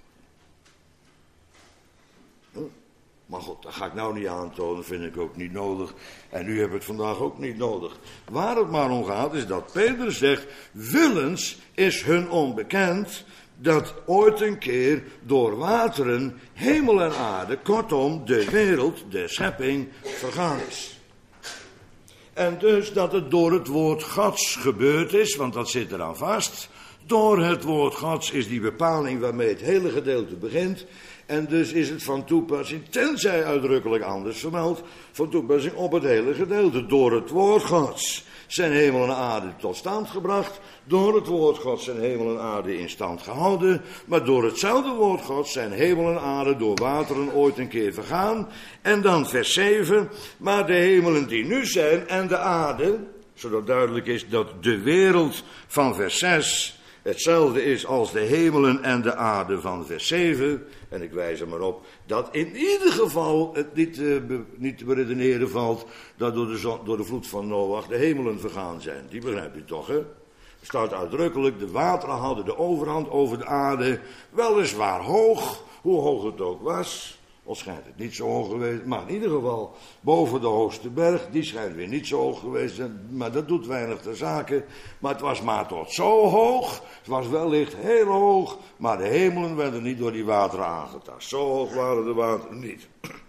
Maar goed, dat ga ik nou niet aantonen, vind ik ook niet nodig. En u hebt het vandaag ook niet nodig. Waar het maar om gaat is dat Petrus zegt, willens is hun onbekend dat ooit een keer door wateren, hemel en aarde, kortom de wereld, de schepping, vergaan is. En dus dat het door het woord Gods gebeurd is, want dat zit eraan vast. Door het woord Gods is die bepaling waarmee het hele gedeelte begint. En dus is het van toepassing, tenzij uitdrukkelijk anders vermeld, van toepassing op het hele gedeelte. Door het woord Gods zijn hemel en aarde tot stand gebracht. Door het woord Gods zijn hemel en aarde in stand gehouden. Maar door hetzelfde woord Gods zijn hemel en aarde door wateren ooit een keer vergaan. En dan vers zeven. Maar de hemelen die nu zijn en de aarde, zodat duidelijk is dat de wereld van vers zes hetzelfde is als de hemelen en de aarde van vers zeven. En ik wijs er maar op dat in ieder geval het niet, uh, be, niet te beredeneren valt dat door de, zon, door de vloed van Noach de hemelen vergaan zijn. Die begrijp je toch, hè? Er staat uitdrukkelijk, de wateren hadden de overhand over de aarde, weliswaar hoog, hoe hoog het ook was. Al schijnt het niet zo hoog geweest, maar in ieder geval boven de hoogste berg, die schijnt weer niet zo hoog geweest, maar dat doet weinig ter zake. Maar het was maar tot zo hoog, het was wellicht heel hoog, maar de hemelen werden niet door die wateren aangetast. Zo hoog waren de wateren niet.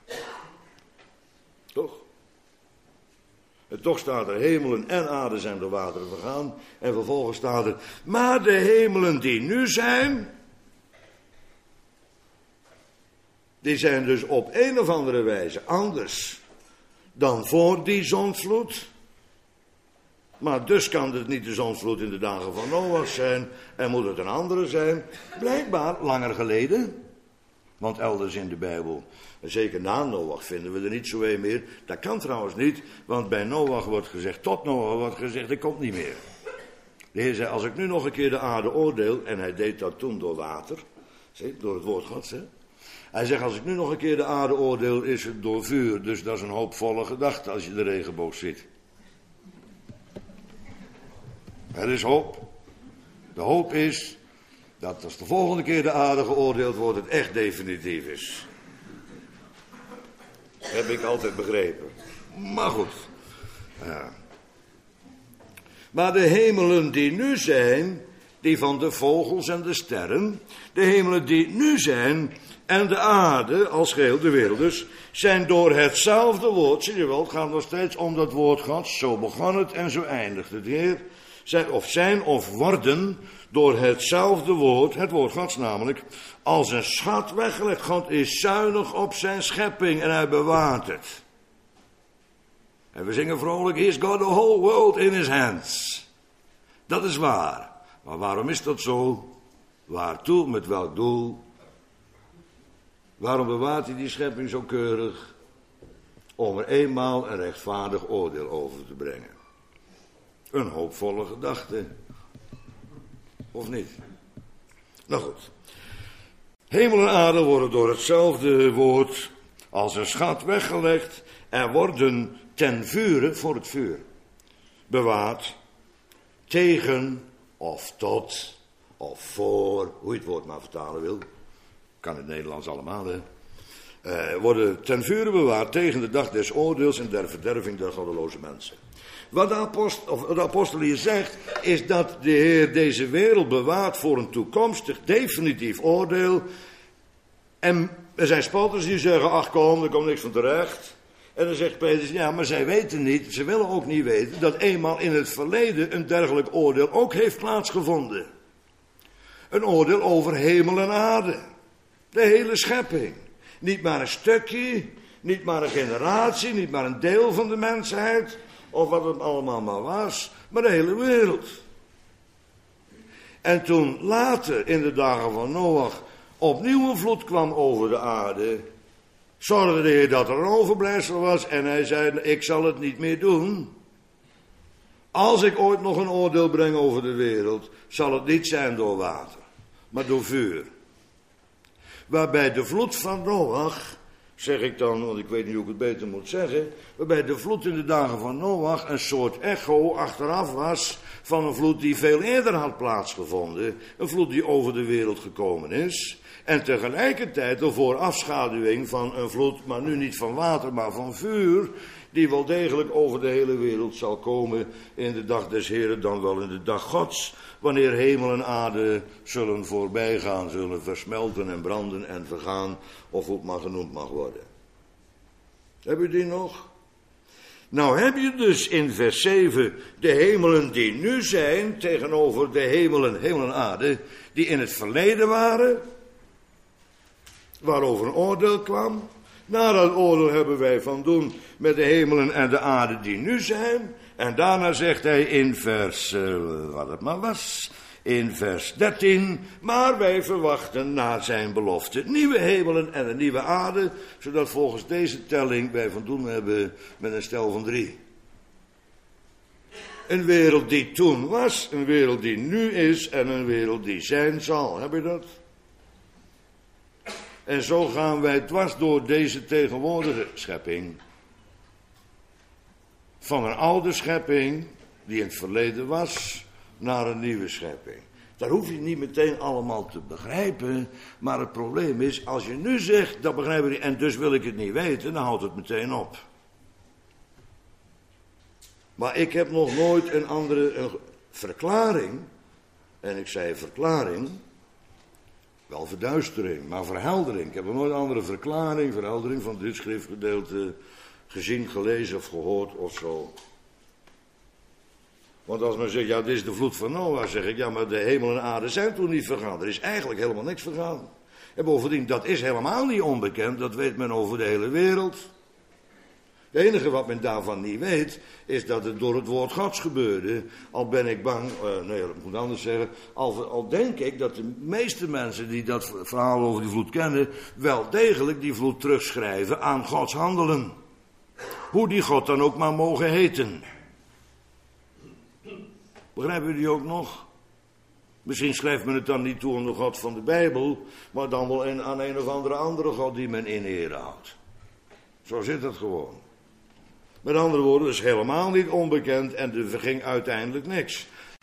Toch? En toch staat er, hemelen en aarde zijn door wateren vergaan. En vervolgens staat er, maar de hemelen die nu zijn, die zijn dus op een of andere wijze anders dan voor die zondvloed. Maar dus kan het niet de zondvloed in de dagen van Noach zijn en moet het een andere zijn. Blijkbaar langer geleden. Want elders in de Bijbel, en zeker na Noach, vinden we er niet zo een meer. Dat kan trouwens niet, want bij Noach wordt gezegd, tot Noach wordt gezegd, ik kom niet meer. De Heer zei, als ik nu nog een keer de aarde oordeel, en hij deed dat toen door water, zie, door het woord Gods, hè. Hij zegt, als ik nu nog een keer de aarde oordeel, is het door vuur. Dus dat is een hoopvolle gedachte als je de regenboog ziet. Er is hoop. De hoop is dat als de volgende keer de aarde geoordeeld wordt, het echt definitief is. Heb ik altijd begrepen. Maar goed. Ja. Maar de hemelen die nu zijn, die van de vogels en de sterren, de hemelen die nu zijn en de aarde, als geheel de wereld dus, zijn door hetzelfde woord, zie je wel, het gaat nog steeds om dat woord Gods, zo begon het en zo eindigt het weer, zijn of zijn of worden door hetzelfde woord, het woord Gods namelijk, als een schat weggelegd. God is zuinig op zijn schepping en hij bewaart het. En we zingen vrolijk, he's got the whole world in his hands. Dat is waar. Maar waarom is dat zo? Waartoe, met welk doel? Waarom bewaart hij die schepping zo keurig? Om er eenmaal een rechtvaardig oordeel over te brengen. Een hoopvolle gedachte. Of niet? Nou goed. Hemel en aarde worden door hetzelfde woord als een schat weggelegd en worden ten vure, voor het vuur, bewaard, tegen of tot of voor, hoe je het woord maar vertalen wil, kan in het Nederlands allemaal, hè, uh, worden ten vure bewaard tegen de dag des oordeels en der verderving der goddeloze mensen. Wat de apostel, of de apostel hier zegt, is dat de Heer deze wereld bewaart voor een toekomstig definitief oordeel. En er zijn spotters die zeggen, ach kom, er komt niks van terecht. En dan zegt Petrus, ja, maar zij weten niet, ze willen ook niet weten, dat eenmaal in het verleden een dergelijk oordeel ook heeft plaatsgevonden. Een oordeel over hemel en aarde. De hele schepping. Niet maar een stukje, niet maar een generatie, niet maar een deel van de mensheid, of wat het allemaal maar was, maar de hele wereld. En toen later, in de dagen van Noach, opnieuw een vloed kwam over de aarde, zorgde de Heer dat er een overblijfsel was en hij zei, ik zal het niet meer doen. Als ik ooit nog een oordeel breng over de wereld, zal het niet zijn door water, maar door vuur. Waarbij de vloed van Noach, zeg ik dan, want ik weet niet hoe ik het beter moet zeggen, waarbij de vloed in de dagen van Noach een soort echo achteraf was van een vloed die veel eerder had plaatsgevonden, een vloed die over de wereld gekomen is. En tegelijkertijd de voorafschaduwing van een vloed, maar nu niet van water, maar van vuur, die wel degelijk over de hele wereld zal komen in de dag des Heren, dan wel in de dag Gods, wanneer hemel en aarde zullen voorbij gaan, zullen versmelten en branden en vergaan, of hoe het maar genoemd mag worden. Heb je die nog? Nou heb je dus in vers zeven de hemelen die nu zijn, tegenover de hemelen, hemel en aarde, die in het verleden waren, waarover een oordeel kwam. Na dat oordeel hebben wij van doen met de hemelen en de aarde die nu zijn. En daarna zegt hij in vers, uh, wat het maar was, in vers dertien, maar wij verwachten na zijn belofte nieuwe hemelen en een nieuwe aarde, zodat volgens deze telling wij van doen hebben met een stel van drie. Een wereld die toen was, een wereld die nu is en een wereld die zijn zal. Heb je dat? En zo gaan wij dwars door deze tegenwoordige schepping. Van een oude schepping, die in het verleden was, naar een nieuwe schepping. Daar hoef je niet meteen allemaal te begrijpen. Maar het probleem is, als je nu zegt, dat begrijp ik niet, en dus wil ik het niet weten, dan houdt het meteen op. Maar ik heb nog nooit een andere een verklaring, en ik zei verklaring, wel verduistering, maar verheldering. Ik heb nog nooit een andere verklaring, verheldering van dit schriftgedeelte gezien, gelezen of gehoord of zo. Want als men zegt, ja, dit is de vloed van Noach, zeg ik, ja, maar de hemel en aarde zijn toen niet vergaan. Er is eigenlijk helemaal niks vergaan. En bovendien, dat is helemaal niet onbekend, dat weet men over de hele wereld. Het enige wat men daarvan niet weet, is dat het door het woord Gods gebeurde. Al ben ik bang, uh, nee, ik moet anders zeggen, al, al denk ik dat de meeste mensen die dat verhaal over die vloed kennen, wel degelijk die vloed terugschrijven aan Gods handelen. Hoe die God dan ook maar mogen heten. Begrijpen jullie ook nog? Misschien schrijft men het dan niet toe aan de God van de Bijbel, maar dan wel een, aan een of andere andere God die men in ere houdt. Zo zit het gewoon. Met andere woorden, het is helemaal niet onbekend en er verging uiteindelijk niks.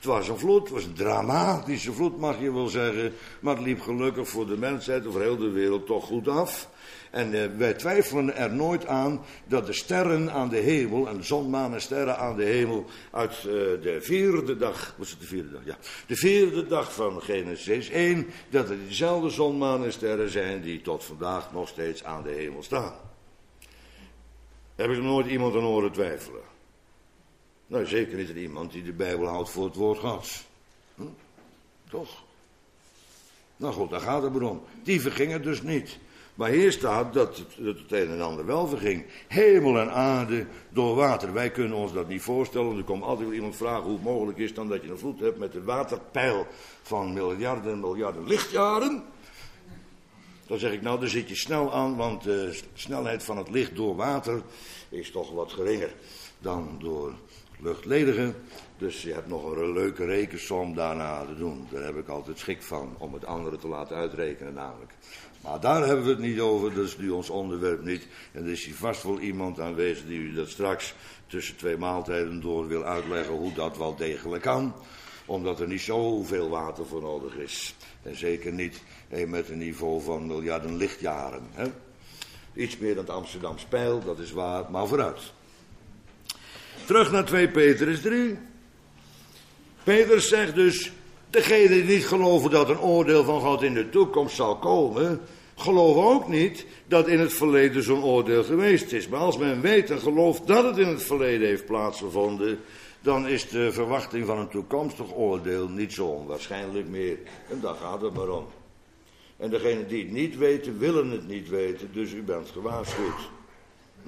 Het was een vloed, het was een dramatische vloed, mag je wel zeggen. Maar het liep gelukkig voor de mensheid over heel de wereld toch goed af. En uh, wij twijfelen er nooit aan dat de sterren aan de hemel, en de zon, maan en sterren aan de hemel, uit uh, de vierde dag, was het de vierde dag? Ja, de vierde dag van Genesis één, dat het diezelfde zon, maan en sterren zijn die tot vandaag nog steeds aan de hemel staan. Heb ik nog nooit iemand aan horen twijfelen? Nou, zeker niet er iemand die de Bijbel houdt voor het woord Gods. Hm? Toch? Nou goed, daar gaat het maar om. Die vergingen dus niet. Maar hier staat dat het, dat het een en ander wel verging. Hemel en aarde door water. Wij kunnen ons dat niet voorstellen. Er komt altijd wel iemand vragen hoe het mogelijk is dan dat je een vloed hebt met een waterpeil van miljarden en miljarden lichtjaren. Dan zeg ik nou, daar zit je snel aan, want de snelheid van het licht door water is toch wat geringer dan door luchtledigen. Dus je hebt nog een leuke rekensom daarna te doen. Daar heb ik altijd schik van om het andere te laten uitrekenen namelijk. Maar daar hebben we het niet over, dat is nu ons onderwerp niet. En er is hier vast wel iemand aanwezig die u dat straks tussen twee maaltijden door wil uitleggen hoe dat wel degelijk kan. Omdat er niet zoveel water voor nodig is. En zeker niet eh, met een niveau van miljarden lichtjaren. Hè? Iets meer dan het Amsterdamse Pijl, dat is waar, maar vooruit. Terug naar twee Petrus drie. Petrus zegt dus, degenen die niet geloven dat een oordeel van God in de toekomst zal komen, geloven ook niet dat in het verleden zo'n oordeel geweest is. Maar als men weet en gelooft dat het in het verleden heeft plaatsgevonden, dan is de verwachting van een toekomstig oordeel niet zo onwaarschijnlijk meer. En daar gaat het maar om. En degenen die het niet weten, willen het niet weten, dus u bent gewaarschuwd. Hm.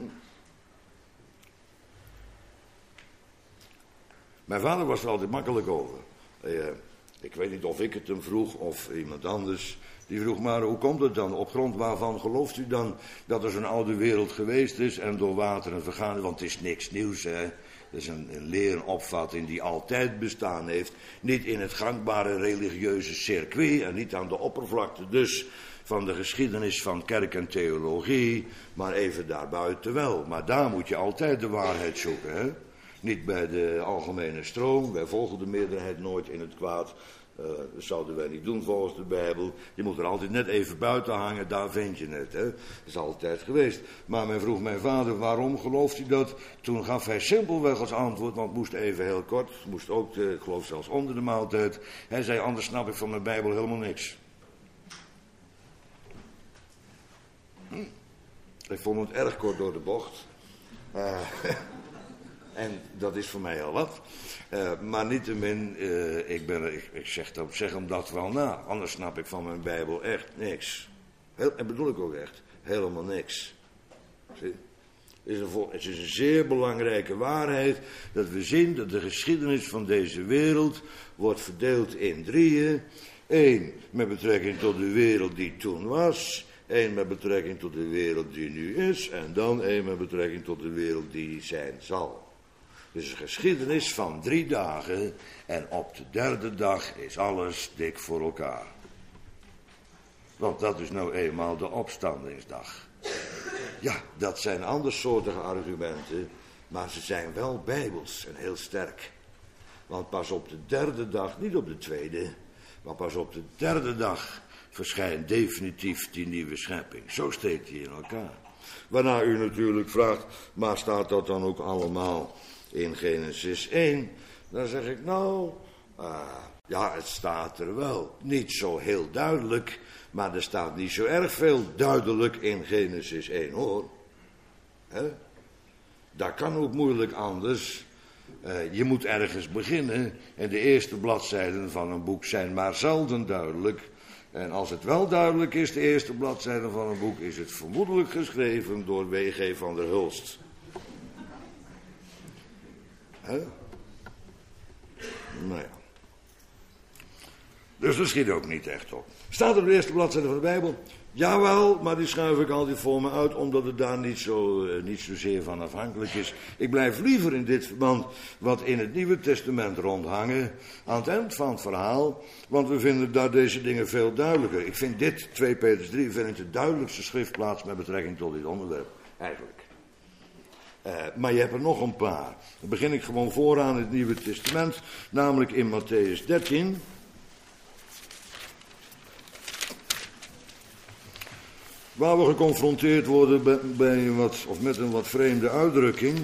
Mijn vader was er altijd makkelijk over. Uh, ik weet niet of ik het hem vroeg of iemand anders. Die vroeg maar, hoe komt het dan? Op grond waarvan gelooft u dan dat er zo'n oude wereld geweest is en door wateren vergaan? Want het is niks nieuws, hè. Dat is een, een leer, een opvatting die altijd bestaan heeft. Niet in het gangbare religieuze circuit en niet aan de oppervlakte dus van de geschiedenis van kerk en theologie, maar even daarbuiten wel. Maar daar moet je altijd de waarheid zoeken, hè. Niet bij de algemene stroom. Wij volgen de meerderheid nooit in het kwaad. Uh, dat zouden wij niet doen volgens de Bijbel. Je moet er altijd net even buiten hangen, daar vind je het. Hè? Dat is altijd geweest. Maar men vroeg mijn vader, waarom gelooft u dat? Toen gaf hij simpelweg als antwoord, want het moest even heel kort. Het moest ook, uh, ik geloof zelfs onder de maaltijd. Hij zei, anders snap ik van mijn Bijbel helemaal niks. Hm. Ik vond het erg kort door de bocht. Uh, En dat is voor mij al wat. Uh, maar niettemin, uh, ik, ben, ik, ik zeg, dat, zeg hem dat wel na. Anders snap ik van mijn Bijbel echt niks. Heel, en bedoel ik ook echt. Helemaal niks. Zie? Het is, een, het is een zeer belangrijke waarheid dat we zien dat de geschiedenis van deze wereld wordt verdeeld in drieën. Eén met betrekking tot de wereld die toen was. Eén met betrekking tot de wereld die nu is. En dan één met betrekking tot de wereld die zijn zal. Dus een geschiedenis van drie dagen en op de derde dag is alles dik voor elkaar. Want dat is nou eenmaal de opstandingsdag. Ja, dat zijn andersoortige argumenten, maar ze zijn wel bijbels en heel sterk. Want pas op de derde dag, niet op de tweede, maar pas op de derde dag verschijnt definitief die nieuwe schepping. Zo steekt hij in elkaar. Waarna u natuurlijk vraagt, maar staat dat dan ook allemaal in Genesis één? Dan zeg ik, nou, uh, ja, het staat er wel. Niet zo heel duidelijk, maar er staat niet zo erg veel duidelijk in Genesis één, hoor. He? Dat kan ook moeilijk anders. Uh, je moet ergens beginnen en de eerste bladzijden van een boek zijn maar zelden duidelijk. En als het wel duidelijk is, de eerste bladzijde van een boek, is het vermoedelijk geschreven door W G van der Hulst. Hè? Nou ja. Dus dat schiet ook niet echt op. Staat op de eerste bladzijde van de Bijbel? Jawel, maar die schuif ik altijd voor me uit, omdat het daar niet, zo, uh, niet zozeer van afhankelijk is. Ik blijf liever in dit verband wat in het Nieuwe Testament rondhangen, aan het eind van het verhaal, want we vinden daar deze dingen veel duidelijker. Ik vind dit, twee Petrus drie, vind ik de duidelijkste schriftplaats met betrekking tot dit onderwerp, eigenlijk. Uh, maar je hebt er nog een paar. Dan begin ik gewoon vooraan het Nieuwe Testament, namelijk in Mattheüs dertien. Waar we geconfronteerd worden bij, bij een wat, of met een wat vreemde uitdrukking.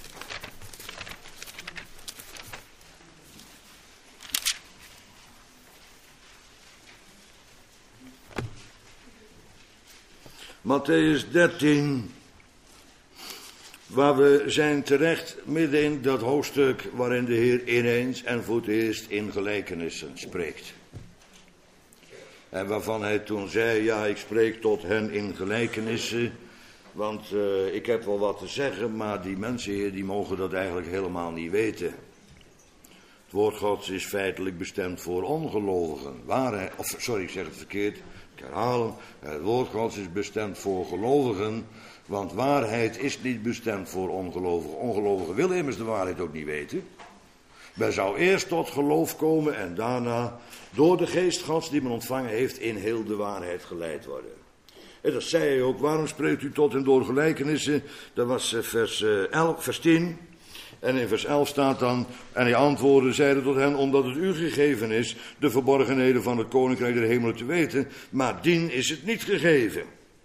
Mattheüs dertien, waar we zijn terecht midden in dat hoofdstuk waarin de Heer ineens en voor het eerst in gelijkenissen spreekt. En waarvan hij toen zei, ja, ik spreek tot hen in gelijkenissen, want uh, ik heb wel wat te zeggen, maar die mensen hier, die mogen dat eigenlijk helemaal niet weten. Het woord Gods is feitelijk bestemd voor ongelovigen. Waarheid, of sorry, ik zeg het verkeerd, ik herhaal, het woord Gods is bestemd voor gelovigen, want waarheid is niet bestemd voor ongelovigen. Ongelovigen willen immers de waarheid ook niet weten. Men zou eerst tot geloof komen en daarna door de geest Gods die men ontvangen heeft in heel de waarheid geleid worden. En dat zei hij ook, waarom spreekt u tot en door gelijkenissen? Dat was vers elf, vers tien. En in vers elf staat dan, en hij antwoordde, zeide tot hen, omdat het u gegeven is de verborgenheden van het koninkrijk der hemelen te weten, maar dien is het niet gegeven.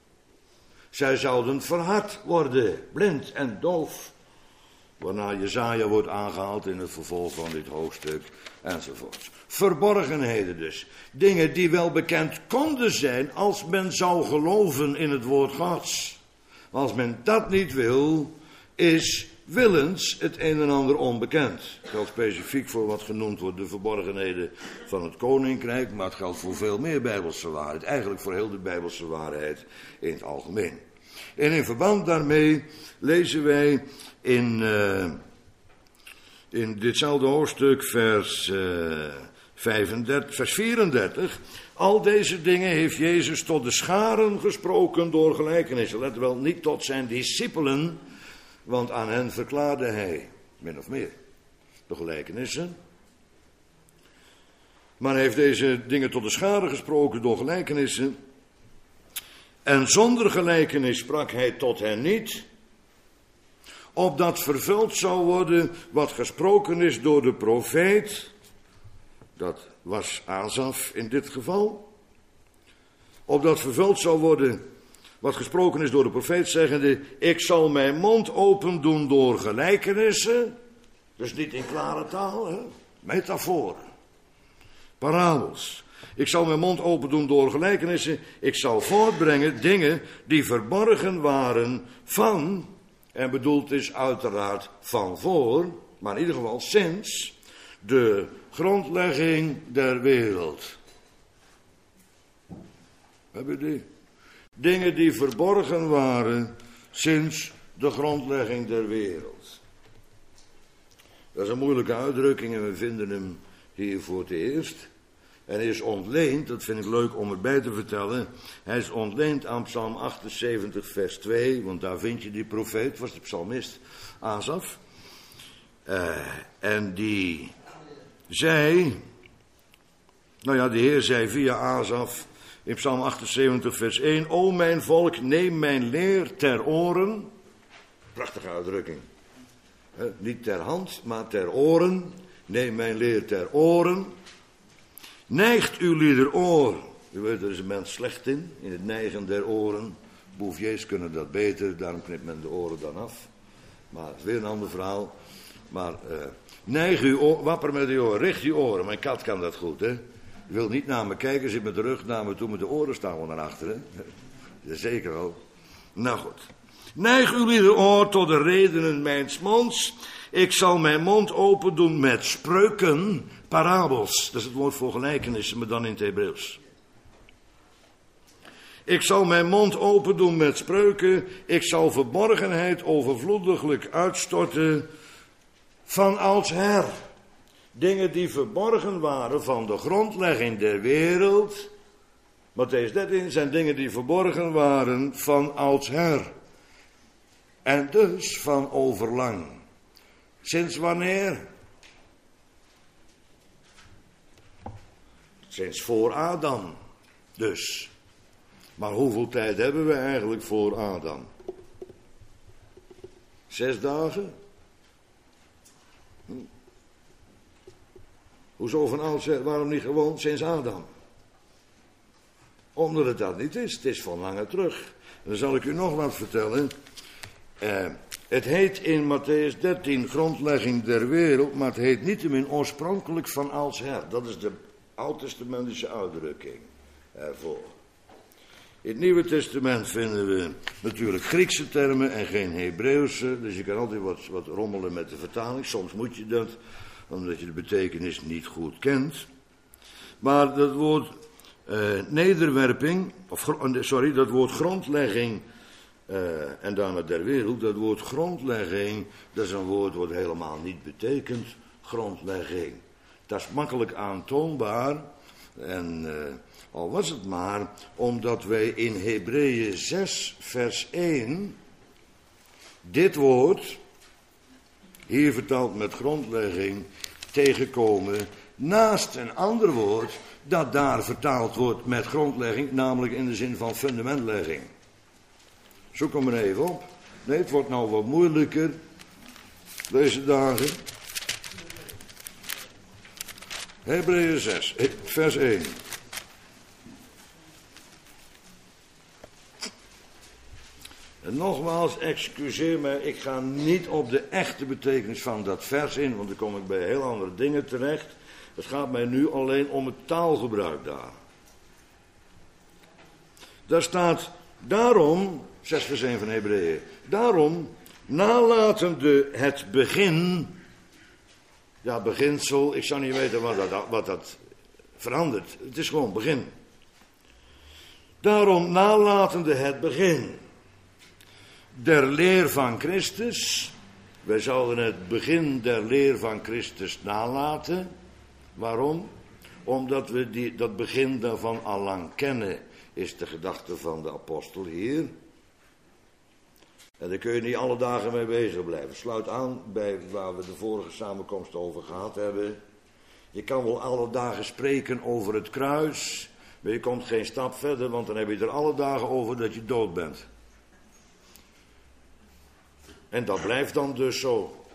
Zij zouden verhard worden, blind en doof. Waarna Jesaja wordt aangehaald in het vervolg van dit hoofdstuk enzovoort. Verborgenheden dus. Dingen die wel bekend konden zijn als men zou geloven in het woord Gods. Maar als men dat niet wil, is willens het een en ander onbekend. Het geldt specifiek voor wat genoemd wordt de verborgenheden van het koninkrijk, maar het geldt voor veel meer bijbelse waarheid. Eigenlijk voor heel de bijbelse waarheid in het algemeen. En in verband daarmee lezen wij in, uh, in ditzelfde hoofdstuk vers, uh, vijfendertig, vers vierendertig... al deze dingen heeft Jezus tot de scharen gesproken door gelijkenissen. Let wel, niet tot zijn discipelen, want aan hen verklaarde hij, min of meer, de gelijkenissen. Maar hij heeft deze dingen tot de scharen gesproken door gelijkenissen. En zonder gelijkenis sprak hij tot hen niet, opdat vervuld zou worden wat gesproken is door de profeet. Dat was Asaf in dit geval. Opdat vervuld zou worden wat gesproken is door de profeet, zeggende, ik zal mijn mond open doen door gelijkenissen. Dus niet in klare taal, hè? Metaforen, parabels. Ik zal mijn mond open doen door gelijkenissen. Ik zal voortbrengen dingen die verborgen waren van, en bedoeld is uiteraard van voor, maar in ieder geval sinds de grondlegging der wereld. Hebben die? Dingen die verborgen waren sinds de grondlegging der wereld. Dat is een moeilijke uitdrukking en we vinden hem hier voor het eerst. En hij is ontleend, dat vind ik leuk om erbij te vertellen, hij is ontleend aan Psalm achtenzeventig vers twee, want daar vind je die profeet, was de psalmist Asaf. Uh, en die zei, nou ja, de Heer zei via Asaf in Psalm achtenzeventig vers één, o mijn volk, neem mijn leer ter oren. Prachtige uitdrukking. Uh, niet ter hand, maar ter oren. Neem mijn leer ter oren. Neigt uw lieder oor. U weet, er is een mens slecht in, in het neigen der oren. Bouviers kunnen dat beter, daarom knipt men de oren dan af. Maar het is weer een ander verhaal. Maar uh, neig uw oor, wapper met uw oren, richt uw oren. Mijn kat kan dat goed, hè. Je wil niet naar me kijken, zit met de rug naar me toe, met de oren staan we naar achteren. Zeker wel. Nou goed. Neig uw lieder oor tot de redenen mijns monds. Ik zal mijn mond open doen met spreuken, parabels. Dat is het woord voor gelijkenissen, maar dan in het Hebreeuws. Ik zal mijn mond open doen met spreuken. Ik zal verborgenheid overvloediglijk uitstorten van oudsher. Dingen die verborgen waren van de grondlegging der wereld. Mattheüs dertien zijn dingen die verborgen waren van oudsher. En dus van overlang. Sinds wanneer? Sinds voor Adam. Dus. Maar hoeveel tijd hebben we eigenlijk voor Adam? Zes dagen? Hm. Hoezo van oudsher? Waarom niet gewoon sinds Adam? Omdat het dat niet is. Het is van lange terug. Dan zal ik u nog wat vertellen. Uh, het heet in Matthäus dertien grondlegging der wereld, maar het heet niettemin oorspronkelijk van oudsher. Dat is de oud-testamentische uitdrukking ervoor. In het Nieuwe Testament vinden we natuurlijk Griekse termen en geen Hebreeuwse. Dus je kan altijd wat, wat rommelen met de vertaling. Soms moet je dat, omdat je de betekenis niet goed kent. Maar dat woord uh, nederwerping, of sorry, dat woord grondlegging uh, en daarna der wereld, dat woord grondlegging, dat is een woord wat helemaal niet betekent grondlegging. Dat is makkelijk aantoonbaar en uh, al was het maar omdat wij in Hebreeën zes vers één dit woord, hier vertaald met grondlegging, tegenkomen naast een ander woord dat daar vertaald wordt met grondlegging, namelijk in de zin van fundamentlegging. Zoek hem er even op. Nee, het wordt nou wat moeilijker deze dagen. Hebreeën zes, vers één. En nogmaals, excuseer me, ik ga niet op de echte betekenis van dat vers in, want dan kom ik bij heel andere dingen terecht. Het gaat mij nu alleen om het taalgebruik daar. Daar staat, daarom, zes vers één van Hebreeën, daarom, nalatende het begin, ja, beginsel, ik zou niet weten wat dat, wat dat verandert. Het is gewoon begin. Daarom, nalatende het begin der leer van Christus. Wij zouden het begin der leer van Christus nalaten. Waarom? Omdat we die, dat begin daarvan al lang kennen, is de gedachte van de apostel hier. En daar kun je niet alle dagen mee bezig blijven. Sluit aan bij waar we de vorige samenkomst over gehad hebben. Je kan wel alle dagen spreken over het kruis, maar je komt geen stap verder, want dan heb je er alle dagen over dat je dood bent. En dat blijft dan dus zo.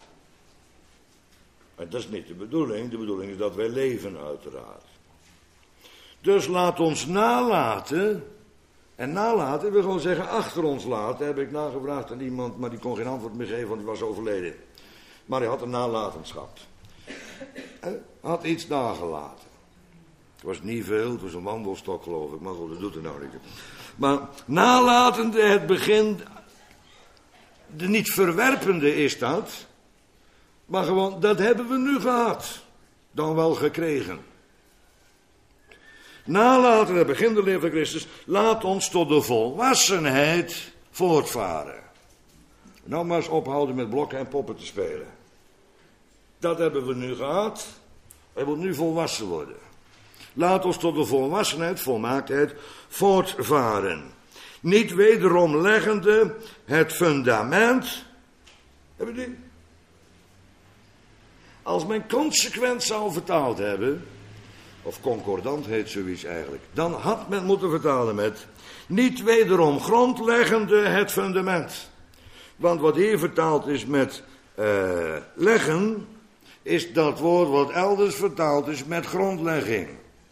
En dat is niet de bedoeling. De bedoeling is dat wij leven, uiteraard. Dus laat ons nalaten. En nalaten wil gewoon zeggen achter ons laten. Heb ik nagevraagd aan iemand, maar die kon geen antwoord meer geven, want die was overleden. Maar hij had een nalatenschap. Hij had iets nagelaten. Het was niet veel, het was een wandelstok geloof ik. Maar goed, dat doet er nou niet. Maar nalatende het begin. De niet verwerpende is dat. Maar gewoon, dat hebben we nu gehad. Dan wel gekregen. Nalaten het begin de leer van Christus. Laat ons tot de volwassenheid voortvaren. Nou maar eens ophouden met blokken en poppen te spelen. Dat hebben we nu gehad. Wij moeten nu volwassen worden. Laat ons tot de volwassenheid, volmaaktheid, voortvaren. Niet wederom leggende het fundament. Hebben die? Als men consequent zou vertaald hebben, of concordant heet zoiets eigenlijk, dan had men moeten vertalen met niet wederom grondleggende het fundament. Want wat hier vertaald is met uh, leggen, is dat woord wat elders vertaald is met grondlegging.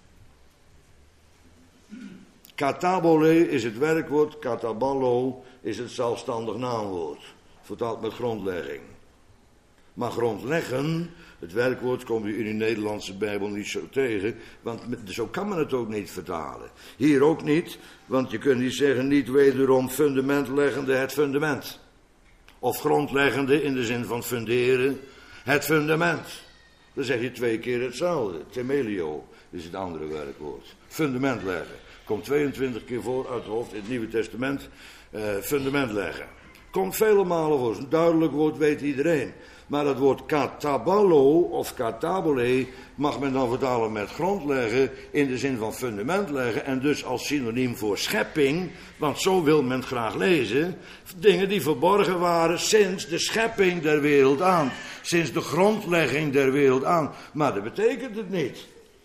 Katabole is het werkwoord, kataballo is het zelfstandig naamwoord. Vertaald met grondlegging. Maar grondleggen, het werkwoord kom je in de Nederlandse Bijbel niet zo tegen, want zo kan men het ook niet vertalen. Hier ook niet, want je kunt niet zeggen niet wederom fundamentleggende het fundament. Of grondleggende in de zin van funderen, het fundament. Dan zeg je twee keer hetzelfde. Temelio is het andere werkwoord. Fundament leggen. Komt tweeëntwintig keer voor uit het hoofd in het Nieuwe Testament. Uh, fundament leggen. Komt vele malen voor. Een duidelijk woord weet iedereen. Maar het woord kataballo of katabole mag men dan vertalen met grondleggen in de zin van fundament leggen. En dus als synoniem voor schepping. Want zo wil men graag lezen. Dingen die verborgen waren sinds de schepping der wereld aan. Sinds de grondlegging der wereld aan. Maar dat betekent het niet.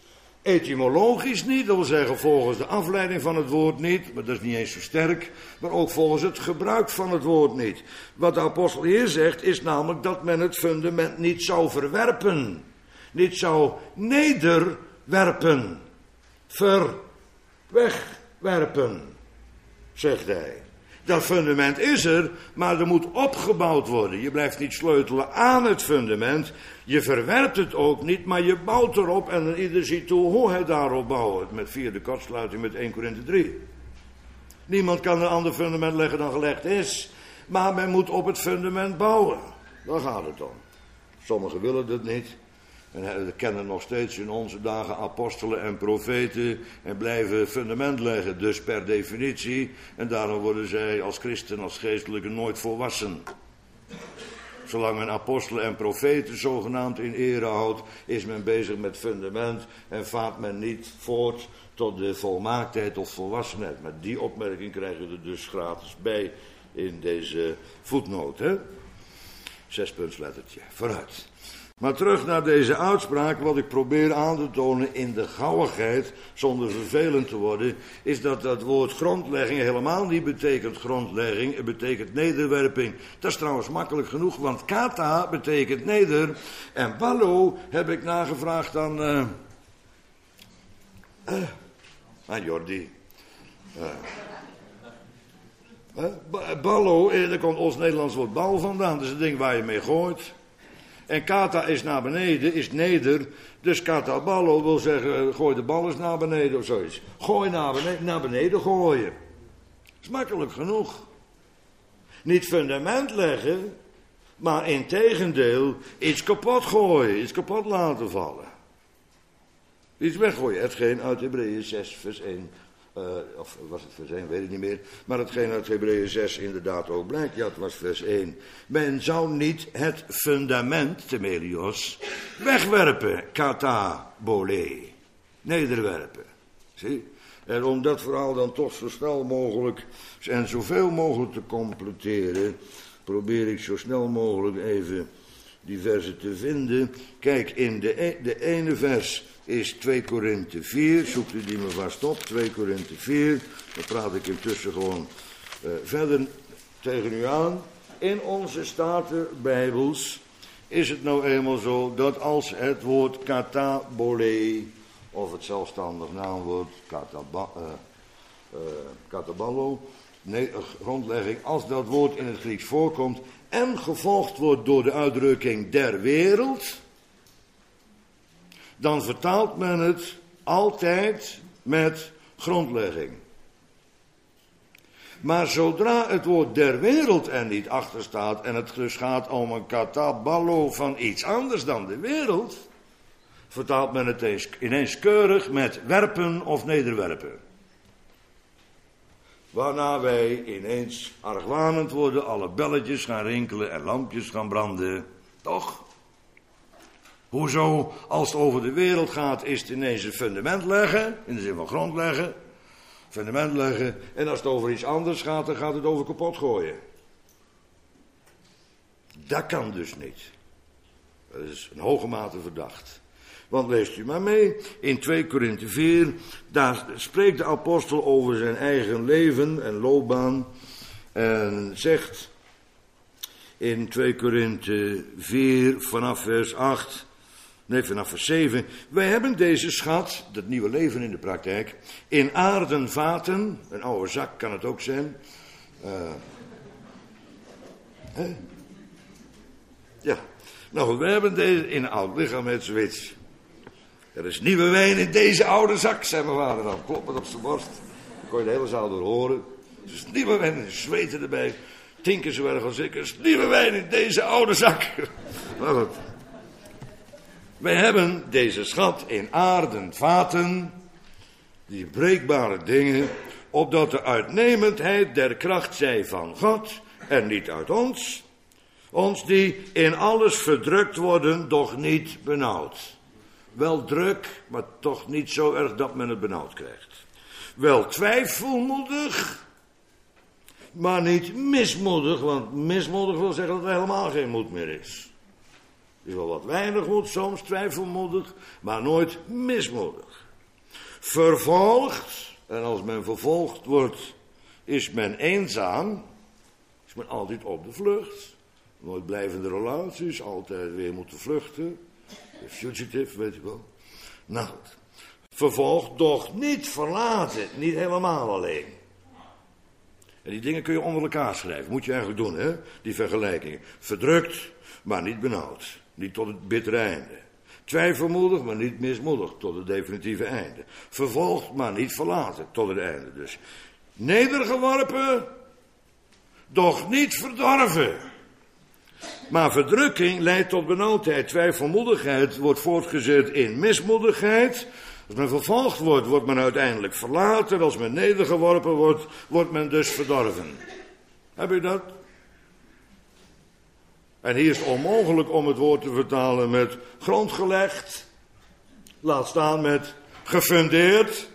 Etymologisch niet, dat wil zeggen volgens de afleiding van het woord niet, maar dat is niet eens zo sterk, maar ook volgens het gebruik van het woord niet. Wat de apostel hier zegt is namelijk dat men het fundament niet zou verwerpen, niet zou nederwerpen, ver, wegwerpen, zegt hij. Dat fundament is er, maar er moet opgebouwd worden. Je blijft niet sleutelen aan het fundament. Je verwerpt het ook niet, maar je bouwt erop en ieder ziet toe hoe hij daarop bouwt. Met vierde kortsluiting met Eerste Korinthe drie. Niemand kan een ander fundament leggen dan gelegd is. Maar men moet op het fundament bouwen. Daar gaat het om. Sommigen willen dat niet. En we kennen nog steeds in onze dagen apostelen en profeten en blijven fundament leggen, dus per definitie. En daarom worden zij als christen, als geestelijke nooit volwassen. Zolang men apostelen en profeten zogenaamd in ere houdt, is men bezig met fundament en vaart men niet voort tot de volmaaktheid of volwassenheid. Maar die opmerking krijgen we er dus gratis bij in deze voetnoot. Hè? Zespuntslettertje, vooruit. Maar terug naar deze uitspraak, wat ik probeer aan te tonen in de gauwigheid, zonder vervelend te worden, is dat dat woord grondlegging helemaal niet betekent grondlegging, het betekent nederwerping. Dat is trouwens makkelijk genoeg, want kata betekent neder en ballo heb ik nagevraagd aan, uh, uh, aan Jordi. Uh. Uh, ballo, eh, daar komt ons Nederlands woord bal vandaan, dat is het ding waar je mee gooit. En kata is naar beneden, is neder. Dus kata ballo wil zeggen, gooi de bal eens naar beneden of zoiets. Gooi naar beneden, naar beneden gooien. Dat is makkelijk genoeg. Niet fundament leggen, maar integendeel iets kapot gooien, iets kapot laten vallen. Iets weggooien, hetgeen uit Hebreeën zes vers één, uh, of was het vers één, weet ik niet meer. Maar hetgeen uit Hebreeën zes inderdaad ook blijkt, ja het was vers één. Men zou niet het fundament, temelios, wegwerpen, kata bole, nederwerpen. Zie? En om dat verhaal dan toch zo snel mogelijk en zoveel mogelijk te completeren, probeer ik zo snel mogelijk even die versen te vinden. Kijk, in de, e- de ene vers is twee Korinthe vier, zoekt u die maar vast op, twee Korinthe vier, dan praat ik intussen gewoon uh, verder tegen u aan. In onze Statenbijbels is het nou eenmaal zo dat als het woord katabole, of het zelfstandig naamwoord kataba, uh, uh, kataballo, nee, grondlegging, als dat woord in het Grieks voorkomt en gevolgd wordt door de uitdrukking der wereld, dan vertaalt men het altijd met grondlegging. Maar zodra het woord der wereld er niet achter staat en het dus gaat om een kataballo van iets anders dan de wereld, vertaalt men het ineens keurig met werpen of nederwerpen. Waarna wij ineens argwanend worden, alle belletjes gaan rinkelen en lampjes gaan branden. Toch? Hoezo, als het over de wereld gaat, is het ineens een fundament leggen, in de zin van grond leggen, fundament leggen, en als het over iets anders gaat, dan gaat het over kapot gooien. Dat kan dus niet. Dat is een hoge mate verdacht. Want leest u maar mee, in twee Korinthe vier, daar spreekt de apostel over zijn eigen leven en loopbaan en zegt in twee Korinthe vier vanaf vers acht, nee vanaf vers zeven, wij hebben deze schat, dat nieuwe leven in de praktijk, in aarden vaten, een oude zak kan het ook zijn, uh, hè? Ja, nou goed, wij hebben deze in een oud lichaam met zoiets. Er is nieuwe wijn in deze oude zak, zei mijn vader dan, kloppend op zijn borst. Dan kon je de hele zaal door horen. Er is nieuwe wijn, en zweten erbij. Tien keer zo erg als ik, er is nieuwe wijn in deze oude zak. Maar goed. Wij hebben deze schat in aarden vaten, die breekbare dingen, opdat de uitnemendheid der kracht zij van God en niet uit ons, ons die in alles verdrukt worden, doch niet benauwd. Wel druk, maar toch niet zo erg dat men het benauwd krijgt. Wel twijfelmoedig, maar niet mismoedig, want mismoedig wil zeggen dat er helemaal geen moed meer is. Er is wel wat weinig moed, soms twijfelmoedig, maar nooit mismoedig. Vervolgd, en als men vervolgd wordt, is men eenzaam, is men altijd op de vlucht. Nooit blijvende relaties, altijd weer moeten vluchten. Fugitive, weet je wel. Nou goed. Vervolgd, doch niet verlaten, niet helemaal alleen. En die dingen kun je onder elkaar schrijven, moet je eigenlijk doen, hè? Die vergelijkingen. Verdrukt, maar niet benauwd, niet tot het bittere einde. Twijfelmoedig, maar niet mismoedig, tot het definitieve einde. Vervolgd, maar niet verlaten, tot het einde dus. Nedergeworpen, doch niet verdorven. Maar verdrukking leidt tot benauwdheid. Twijfelmoedigheid wordt voortgezet in mismoedigheid. Als men vervolgd wordt, wordt men uiteindelijk verlaten. Als men nedergeworpen wordt, wordt men dus verdorven. Heb je dat? En hier is het onmogelijk om het woord te vertalen met grondgelegd. Laat staan met gefundeerd.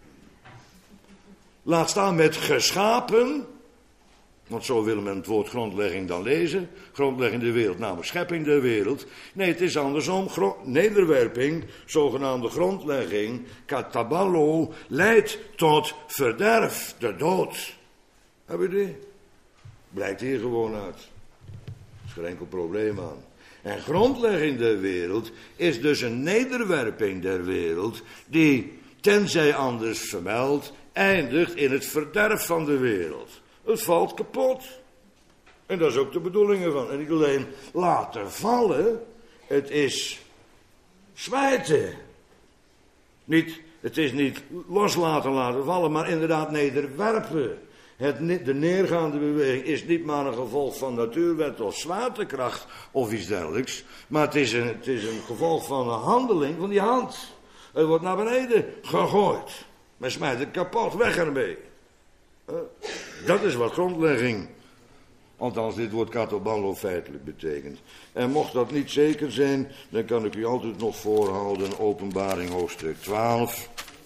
Laat staan met geschapen. Want zo wil men het woord grondlegging dan lezen. Grondlegging der wereld, namelijk schepping der wereld. Nee, het is andersom. Gro- nederwerping, zogenaamde grondlegging, kataballo, leidt tot verderf, de dood. Heb je die? Blijkt hier gewoon uit. Er is geen enkel probleem aan. En grondlegging der wereld is dus een nederwerping der wereld, die, tenzij anders vermeld, eindigt in het verderf van de wereld. Het valt kapot. En dat is ook de bedoeling ervan. En niet alleen laten vallen, het is smijten. Niet, het is niet loslaten laten vallen, maar inderdaad nederwerpen. Het, de neergaande beweging is niet maar een gevolg van natuurwet of zwaartekracht of iets dergelijks. Maar het is een, het is een gevolg van een handeling van die hand. Het wordt naar beneden gegooid. Men smijt het kapot, weg ermee. Dat is wat grondlegging, althans dit woord kataballo feitelijk betekent. En mocht dat niet zeker zijn, dan kan ik u altijd nog voorhouden, Openbaring hoofdstuk twaalf.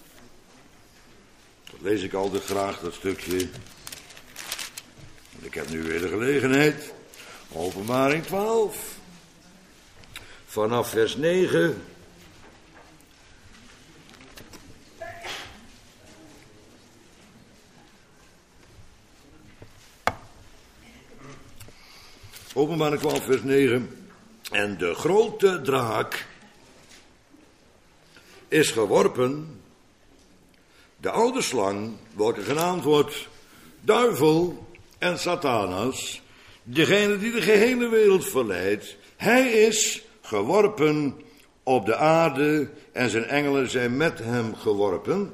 Dat lees ik altijd graag, dat stukje. Ik heb nu weer de gelegenheid. Openbaring twaalf. Vanaf vers negen. Openbaring twaalf vers negen. En de grote draak is geworpen. De oude slang, welke genaamd wordt duivel en Satanas, degene die de gehele wereld verleidt. Hij is geworpen op de aarde en zijn engelen zijn met hem geworpen.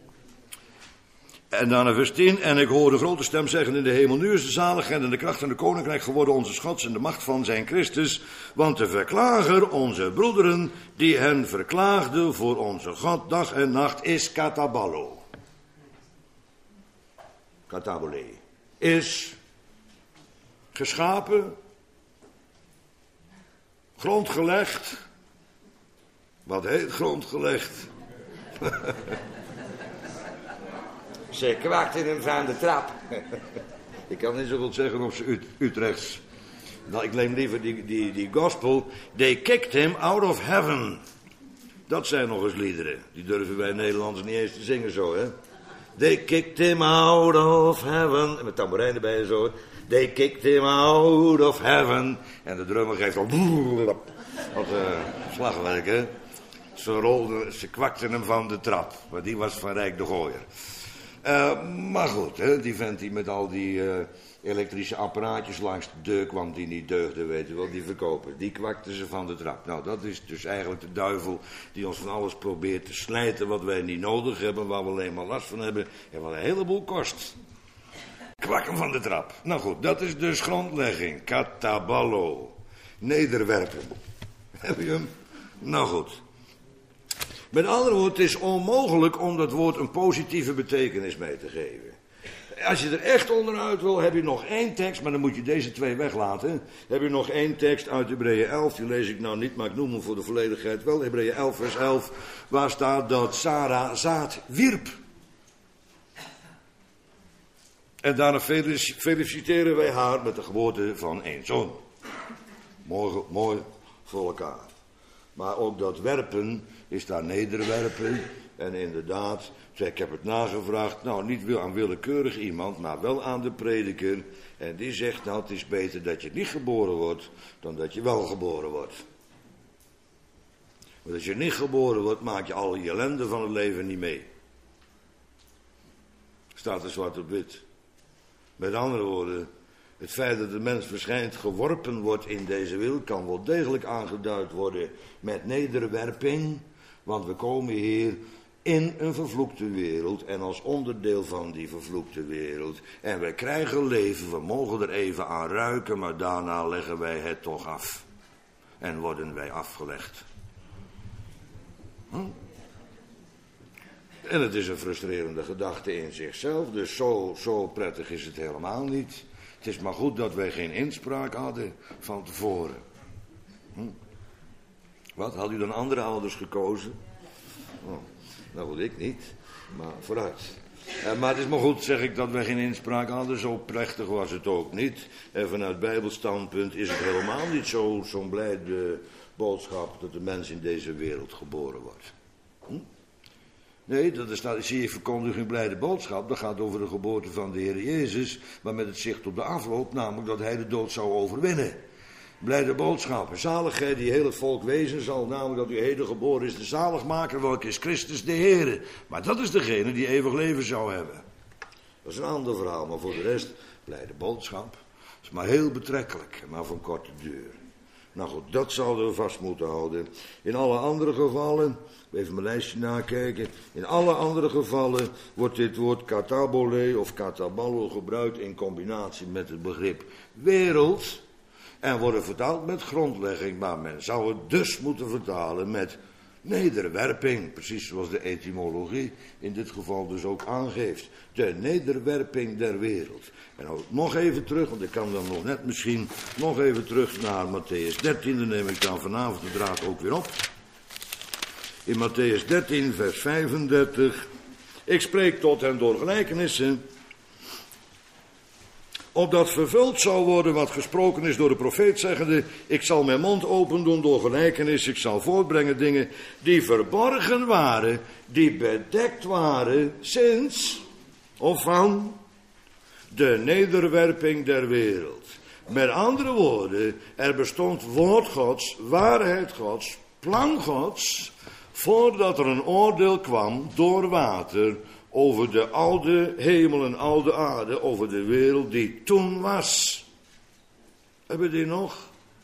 En dan vers tien, en ik hoor de grote stem zeggen in de hemel, nu is de zaligheid en de kracht en de koninkrijk geworden onze Gods en de macht van zijn Christus, want de verklager, onze broederen, die hen verklaagden voor onze God dag en nacht, is kataballo. Katabole. Is geschapen, grondgelegd. Wat heet grondgelegd? Ze kwakten hem van de trap. Ik kan niet zo goed zeggen op zijn Ut- Utrechts. Nou, ik neem liever die, die, die gospel. They kicked him out of heaven. Dat zijn nog eens liederen. Die durven wij Nederlanders niet eens te zingen zo, hè. They kicked him out of heaven. En met tamboerijn erbij en zo. They kicked him out of heaven. En de drummer geeft al... Wat uh, slagwerk, hè. Ze rolden, ze kwakten hem van de trap. Maar die was van Rijk de Gooier. Uh, maar goed, hè, die vent die met al die uh, elektrische apparaatjes langs de deur kwam die niet deugden, weet je wel, die verkopen. Die kwakten ze van de trap. Nou, dat is dus eigenlijk de duivel die ons van alles probeert te slijten wat wij niet nodig hebben, waar we alleen maar last van hebben en wat een heleboel kost. Kwakken van de trap. Nou goed, dat is dus grondlegging. Kataballo. Nederwerpen. Heb je hem? Nou goed. Met andere woorden, het is onmogelijk om dat woord een positieve betekenis mee te geven. Als je er echt onderuit wil, heb je nog één tekst, maar dan moet je deze twee weglaten. Heb je nog één tekst uit Hebreeën elf, die lees ik nou niet, maar ik noem hem voor de volledigheid wel. Hebreeën elf vers elf, waar staat dat Sara zaad wierp. En daarna feliciteren wij haar met de geboorte van één zoon. Mooi, mooi voor elkaar. Maar ook dat werpen is daar nederwerpen En inderdaad, ik heb het nagevraagd, nou niet aan willekeurig iemand, maar wel aan de prediker. En die zegt, nou het is beter dat je niet geboren wordt, dan dat je wel geboren wordt. Want als je niet geboren wordt, maak je al je ellende van het leven niet mee. Staat er zwart op wit. Met andere woorden, het feit dat de mens verschijnt geworpen wordt in deze wereld, kan wel degelijk aangeduid worden met nederwerping. Want we komen hier in een vervloekte wereld en als onderdeel van die vervloekte wereld. En we krijgen leven, we mogen er even aan ruiken, maar daarna leggen wij het toch af. En worden wij afgelegd. Hm? En het is een frustrerende gedachte in zichzelf, dus zo, zo prettig is het helemaal niet. Het is maar goed dat wij geen inspraak hadden van tevoren. Hm? Wat, had u dan andere ouders gekozen? Oh, dat wil ik niet, maar vooruit. Eh, maar het is maar goed, zeg ik, dat wij geen inspraak hadden. Zo plechtig was het ook niet. En vanuit Bijbelstandpunt is het helemaal niet zo, zo'n blijde boodschap dat de mens in deze wereld geboren wordt. Hm? Nee, dat is, dat zie je verkondiging blijde boodschap. Dat gaat over de geboorte van de Heer Jezus, maar met het zicht op de afloop, namelijk dat hij de dood zou overwinnen. Blijde boodschap, zaligheid die heel het volk wezen zal, namelijk dat u heden geboren is de zaligmaker, welke is Christus de Heere. Maar dat is degene die eeuwig leven zou hebben. Dat is een ander verhaal, maar voor de rest, blijde boodschap, is maar heel betrekkelijk, maar van korte duur. Nou goed, dat zouden we vast moeten houden. In alle andere gevallen, even mijn lijstje nakijken. In alle andere gevallen wordt dit woord katabole of kataballo gebruikt in combinatie met het begrip wereld. En worden vertaald met grondlegging, maar men zou het dus moeten vertalen met nederwerping. Precies zoals de etymologie in dit geval dus ook aangeeft. De nederwerping der wereld. En ook nog even terug, want ik kan dan nog net misschien nog even terug naar Matthäus dertien. Dan neem ik dan vanavond de draad ook weer op. In Matthäus dertien, vers vijfendertig. Ik spreek tot hen door gelijkenissen, opdat vervuld zou worden wat gesproken is door de profeet, zeggende, ik zal mijn mond open doen door gelijkenis, ik zal voortbrengen dingen die verborgen waren, die bedekt waren sinds of van de nederwerping der wereld. Met andere woorden, er bestond woord Gods, waarheid Gods, plan Gods, voordat er een oordeel kwam door water over de oude hemel en oude aarde, over de wereld die toen was. Hebben die nog?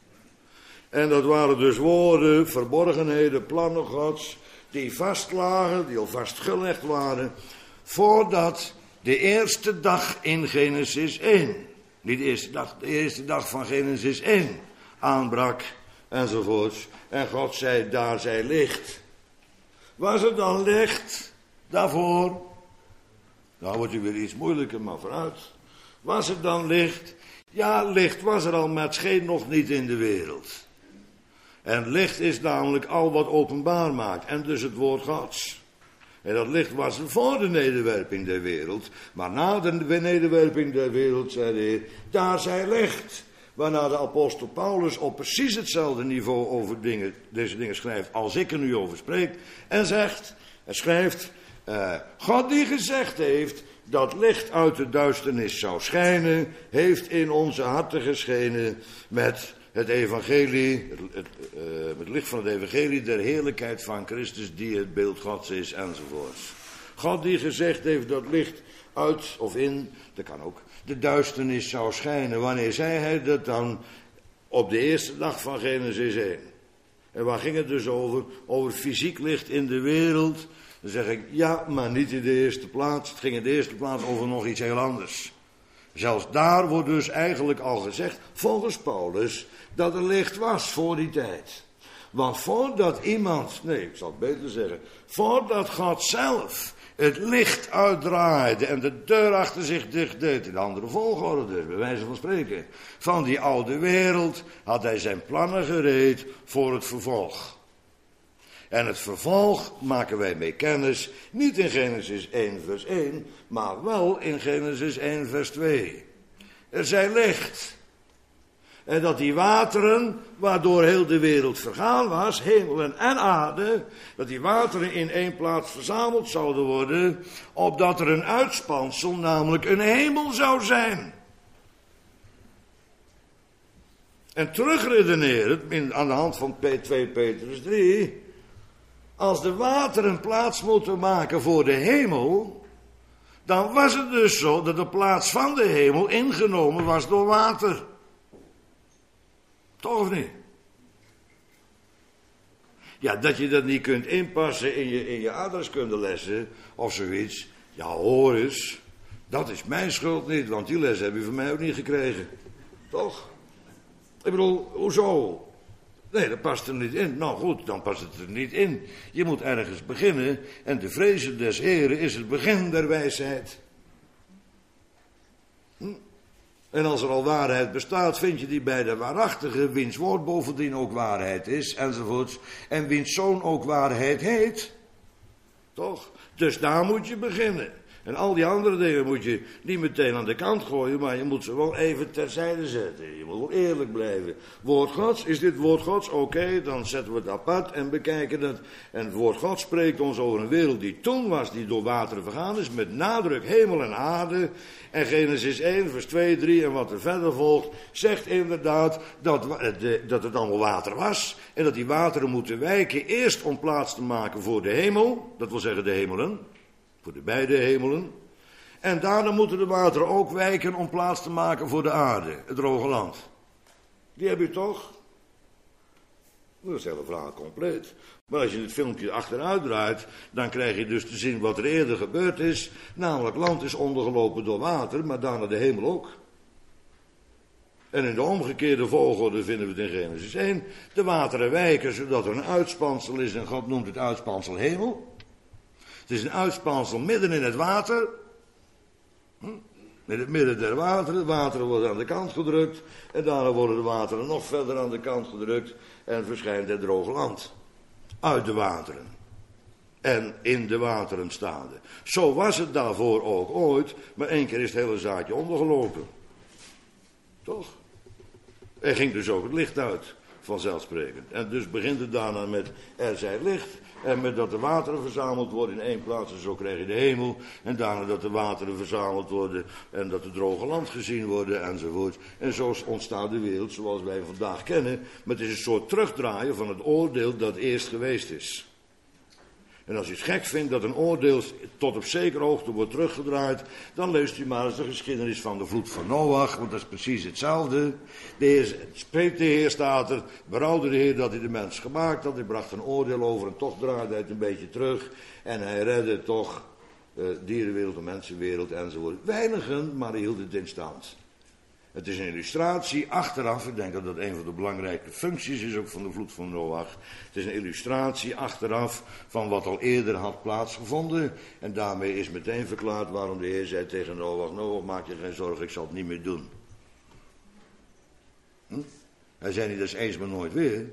En dat waren dus woorden, verborgenheden, plannen Gods, die vastlagen, die al vastgelegd waren, voordat de eerste dag in Genesis één, niet de eerste dag, de eerste dag van Genesis één, aanbrak, enzovoorts. En God zei, daar zij licht. Was er dan licht daarvoor? Nou wordt u weer iets moeilijker, maar vooruit. Was er dan licht? Ja, licht was er al, maar het scheen nog niet in de wereld. En licht is namelijk al wat openbaar maakt, en dus het woord Gods. En dat licht was er voor de nederwerping der wereld, maar na de nederwerping der wereld, zei de Heer, daar zij licht. Waarna de apostel Paulus op precies hetzelfde niveau over dingen, deze dingen schrijft als ik er nu over spreek. En zegt, hij schrijft, uh, God die gezegd heeft dat licht uit de duisternis zou schijnen, heeft in onze harten geschenen met het evangelie, het, het, uh, het licht van het evangelie der heerlijkheid van Christus die het beeld Gods is enzovoorts. God die gezegd heeft dat licht uit of in, dat kan ook, de duisternis zou schijnen. Wanneer zei hij dat dan? Op de eerste dag van Genesis één. En waar ging het dus over? Over fysiek licht in de wereld. Dan zeg ik, ja, maar niet in de eerste plaats. Het ging in de eerste plaats over nog iets heel anders. Zelfs daar wordt dus eigenlijk al gezegd, volgens Paulus, dat er licht was voor die tijd. Want voordat iemand, nee, ik zal het beter zeggen, voordat God zelf het licht uitdraaide en de deur achter zich dicht deed, in andere volgorde dus, bij wijze van spreken, van die oude wereld, had hij zijn plannen gereed voor het vervolg. En het vervolg maken wij mee kennis, niet in Genesis één vers één, maar wel in Genesis één vers twee. Er zij licht. En dat die wateren, waardoor heel de wereld vergaan was, hemelen en aarde, dat die wateren in één plaats verzameld zouden worden, opdat er een uitspansel, namelijk een hemel zou zijn. En terugredenerend, aan de hand van twee Petrus drie, als de wateren plaats moeten maken voor de hemel, dan was het dus zo dat de plaats van de hemel ingenomen was door water. Toch of niet? Ja, dat je dat niet kunt inpassen in je, in je aardrijkskundelessen of zoiets. Ja, hoor eens, dat is mijn schuld niet, want die les heb je van mij ook niet gekregen. Toch? Ik bedoel, hoezo? Nee, dat past er niet in. Nou goed, dan past het er niet in. Je moet ergens beginnen en de vrezen des Heren is het begin der wijsheid. Hm? En als er al waarheid bestaat, vind je die bij de waarachtige, wiens woord bovendien ook waarheid is, enzovoorts. En wiens zoon ook waarheid heet. Toch? Dus daar moet je beginnen. En al die andere dingen moet je niet meteen aan de kant gooien, maar je moet ze wel even terzijde zetten. Je moet wel eerlijk blijven. Woord Gods, is dit woord Gods? Oké, okay, dan zetten we het apart en bekijken het. En het woord Gods spreekt ons over een wereld die toen was, die door wateren vergaan is, met nadruk hemel en aarde. En Genesis één, vers twee, drie en wat er verder volgt, zegt inderdaad dat, dat het allemaal water was. En dat die wateren moeten wijken, eerst om plaats te maken voor de hemel, dat wil zeggen de hemelen. Voor de beide hemelen. En daarna moeten de wateren ook wijken om plaats te maken voor de aarde, het droge land. Die heb je toch? Dat is het hele verhaal compleet. Maar als je het filmpje achteruit draait, dan krijg je dus te zien wat er eerder gebeurd is. Namelijk, land is ondergelopen door water, maar daarna de hemel ook. En in de omgekeerde volgorde vinden we het in Genesis één. De wateren wijken, zodat er een uitspansel is, en God noemt het uitspansel hemel. Het is een uitspansel midden in het water. Hm? In het midden der wateren. De wateren worden aan de kant gedrukt. En daarna worden de wateren nog verder aan de kant gedrukt. En verschijnt het droge land. Uit de wateren. En in de wateren staande. Zo was het daarvoor ook ooit. Maar één keer is het hele zaadje ondergelopen. Toch? Er ging dus ook het licht uit. Vanzelfsprekend. En dus begint het daarna met er zij licht. En met dat de wateren verzameld worden in één plaats. En zo krijg je de hemel. En daarna dat de wateren verzameld worden. En dat de droge land gezien worden enzovoort. En zo ontstaat de wereld zoals wij vandaag kennen. Maar het is een soort terugdraaien van het oordeel dat eerst geweest is. En als u het gek vindt dat een oordeel tot op zekere hoogte wordt teruggedraaid, dan leest u maar eens de geschiedenis van de vloed van Noach, want dat is precies hetzelfde. De Heer spreekt de Heer, staat er, berouwde de Heer dat hij de mens gemaakt had, hij bracht een oordeel over en toch draaide hij het een beetje terug. En hij redde toch de dierenwereld, de mensenwereld enzovoort. Weinigen, maar hij hield het in stand. Het is een illustratie achteraf, ik denk dat dat een van de belangrijke functies is ook van de vloed van Noach. Het is een illustratie achteraf van wat al eerder had plaatsgevonden. En daarmee is meteen verklaard waarom de Heer zei tegen Noach, Noach, maak je geen zorgen, ik zal het niet meer doen. Hm? Hij zei niet, dat is eens maar nooit weer.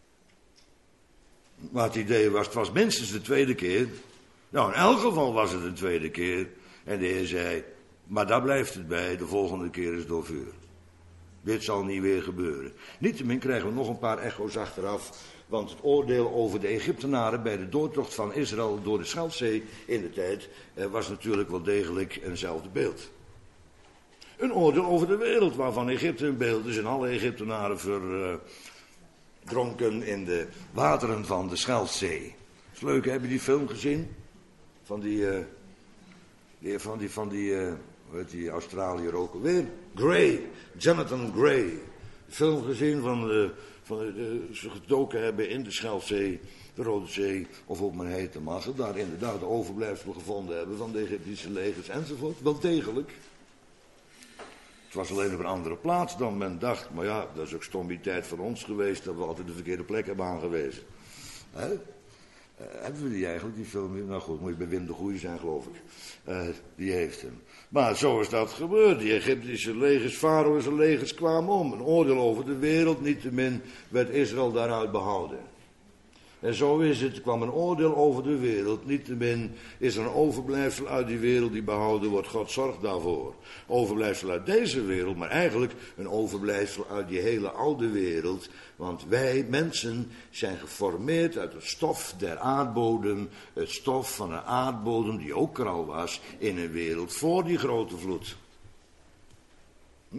Maar het idee was, het was minstens de tweede keer. Nou, in elk geval was het de tweede keer. En de Heer zei, maar daar blijft het bij, de volgende keer is door vuur. Dit zal niet weer gebeuren. Niettemin krijgen we nog een paar echo's achteraf. Want het oordeel over de Egyptenaren bij de doortocht van Israël door de Schelfzee in de tijd eh, was natuurlijk wel degelijk eenzelfde beeld. Een oordeel over de wereld waarvan Egypte een beeld is en alle Egyptenaren verdronken in de wateren van de Schelfzee. Dat is leuk, heb je die film gezien? Van die, uh, die van die, van die uh, hoe heet die Australiër ook alweer? Gray, Jonathan Gray. Film gezien van, de, van de, de, ze gedoken hebben in de Schelfzee, de Rode Zee, of ook maar hete massa. Daar inderdaad de overblijfselen gevonden hebben van de Egyptische legers enzovoort. Wel degelijk. Het was alleen op een andere plaats dan men dacht. Maar ja, dat is ook stombiteit van ons geweest, dat we altijd de verkeerde plek hebben aangewezen. Hè? Uh, hebben we die eigenlijk, die film? Nou goed, moet je bij Wim de Goeie zijn, geloof ik. Uh, die heeft hem. Maar zo is dat gebeurd. Die Egyptische legers, Farao en zijn legers kwamen om. Een oordeel over de wereld, niettemin werd Israël daaruit behouden. En zo is het, kwam een oordeel over de wereld. Niettemin is er een overblijfsel uit die wereld die behouden wordt. God zorgt daarvoor. Overblijfsel uit deze wereld, maar eigenlijk een overblijfsel uit die hele oude wereld. Want wij mensen zijn geformeerd uit het stof der aardbodem. Het stof van een aardbodem die ook er al was in een wereld voor die grote vloed. Hm?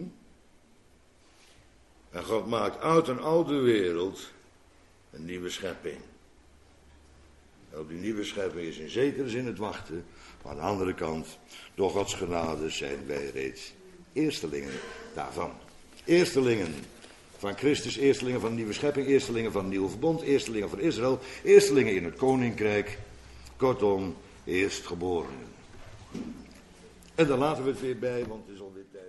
En God maakt uit een oude wereld een nieuwe schepping. En op die nieuwe schepping is in zekere zin het wachten. Maar aan de andere kant, door Gods genade zijn wij reeds eerstelingen daarvan. Eerstelingen van Christus, eerstelingen van de nieuwe schepping, eerstelingen van het nieuwe verbond, eerstelingen van Israël, eerstelingen in het koninkrijk. Kortom, eerstgeborenen. En daar laten we het weer bij, want het is alweer tijd.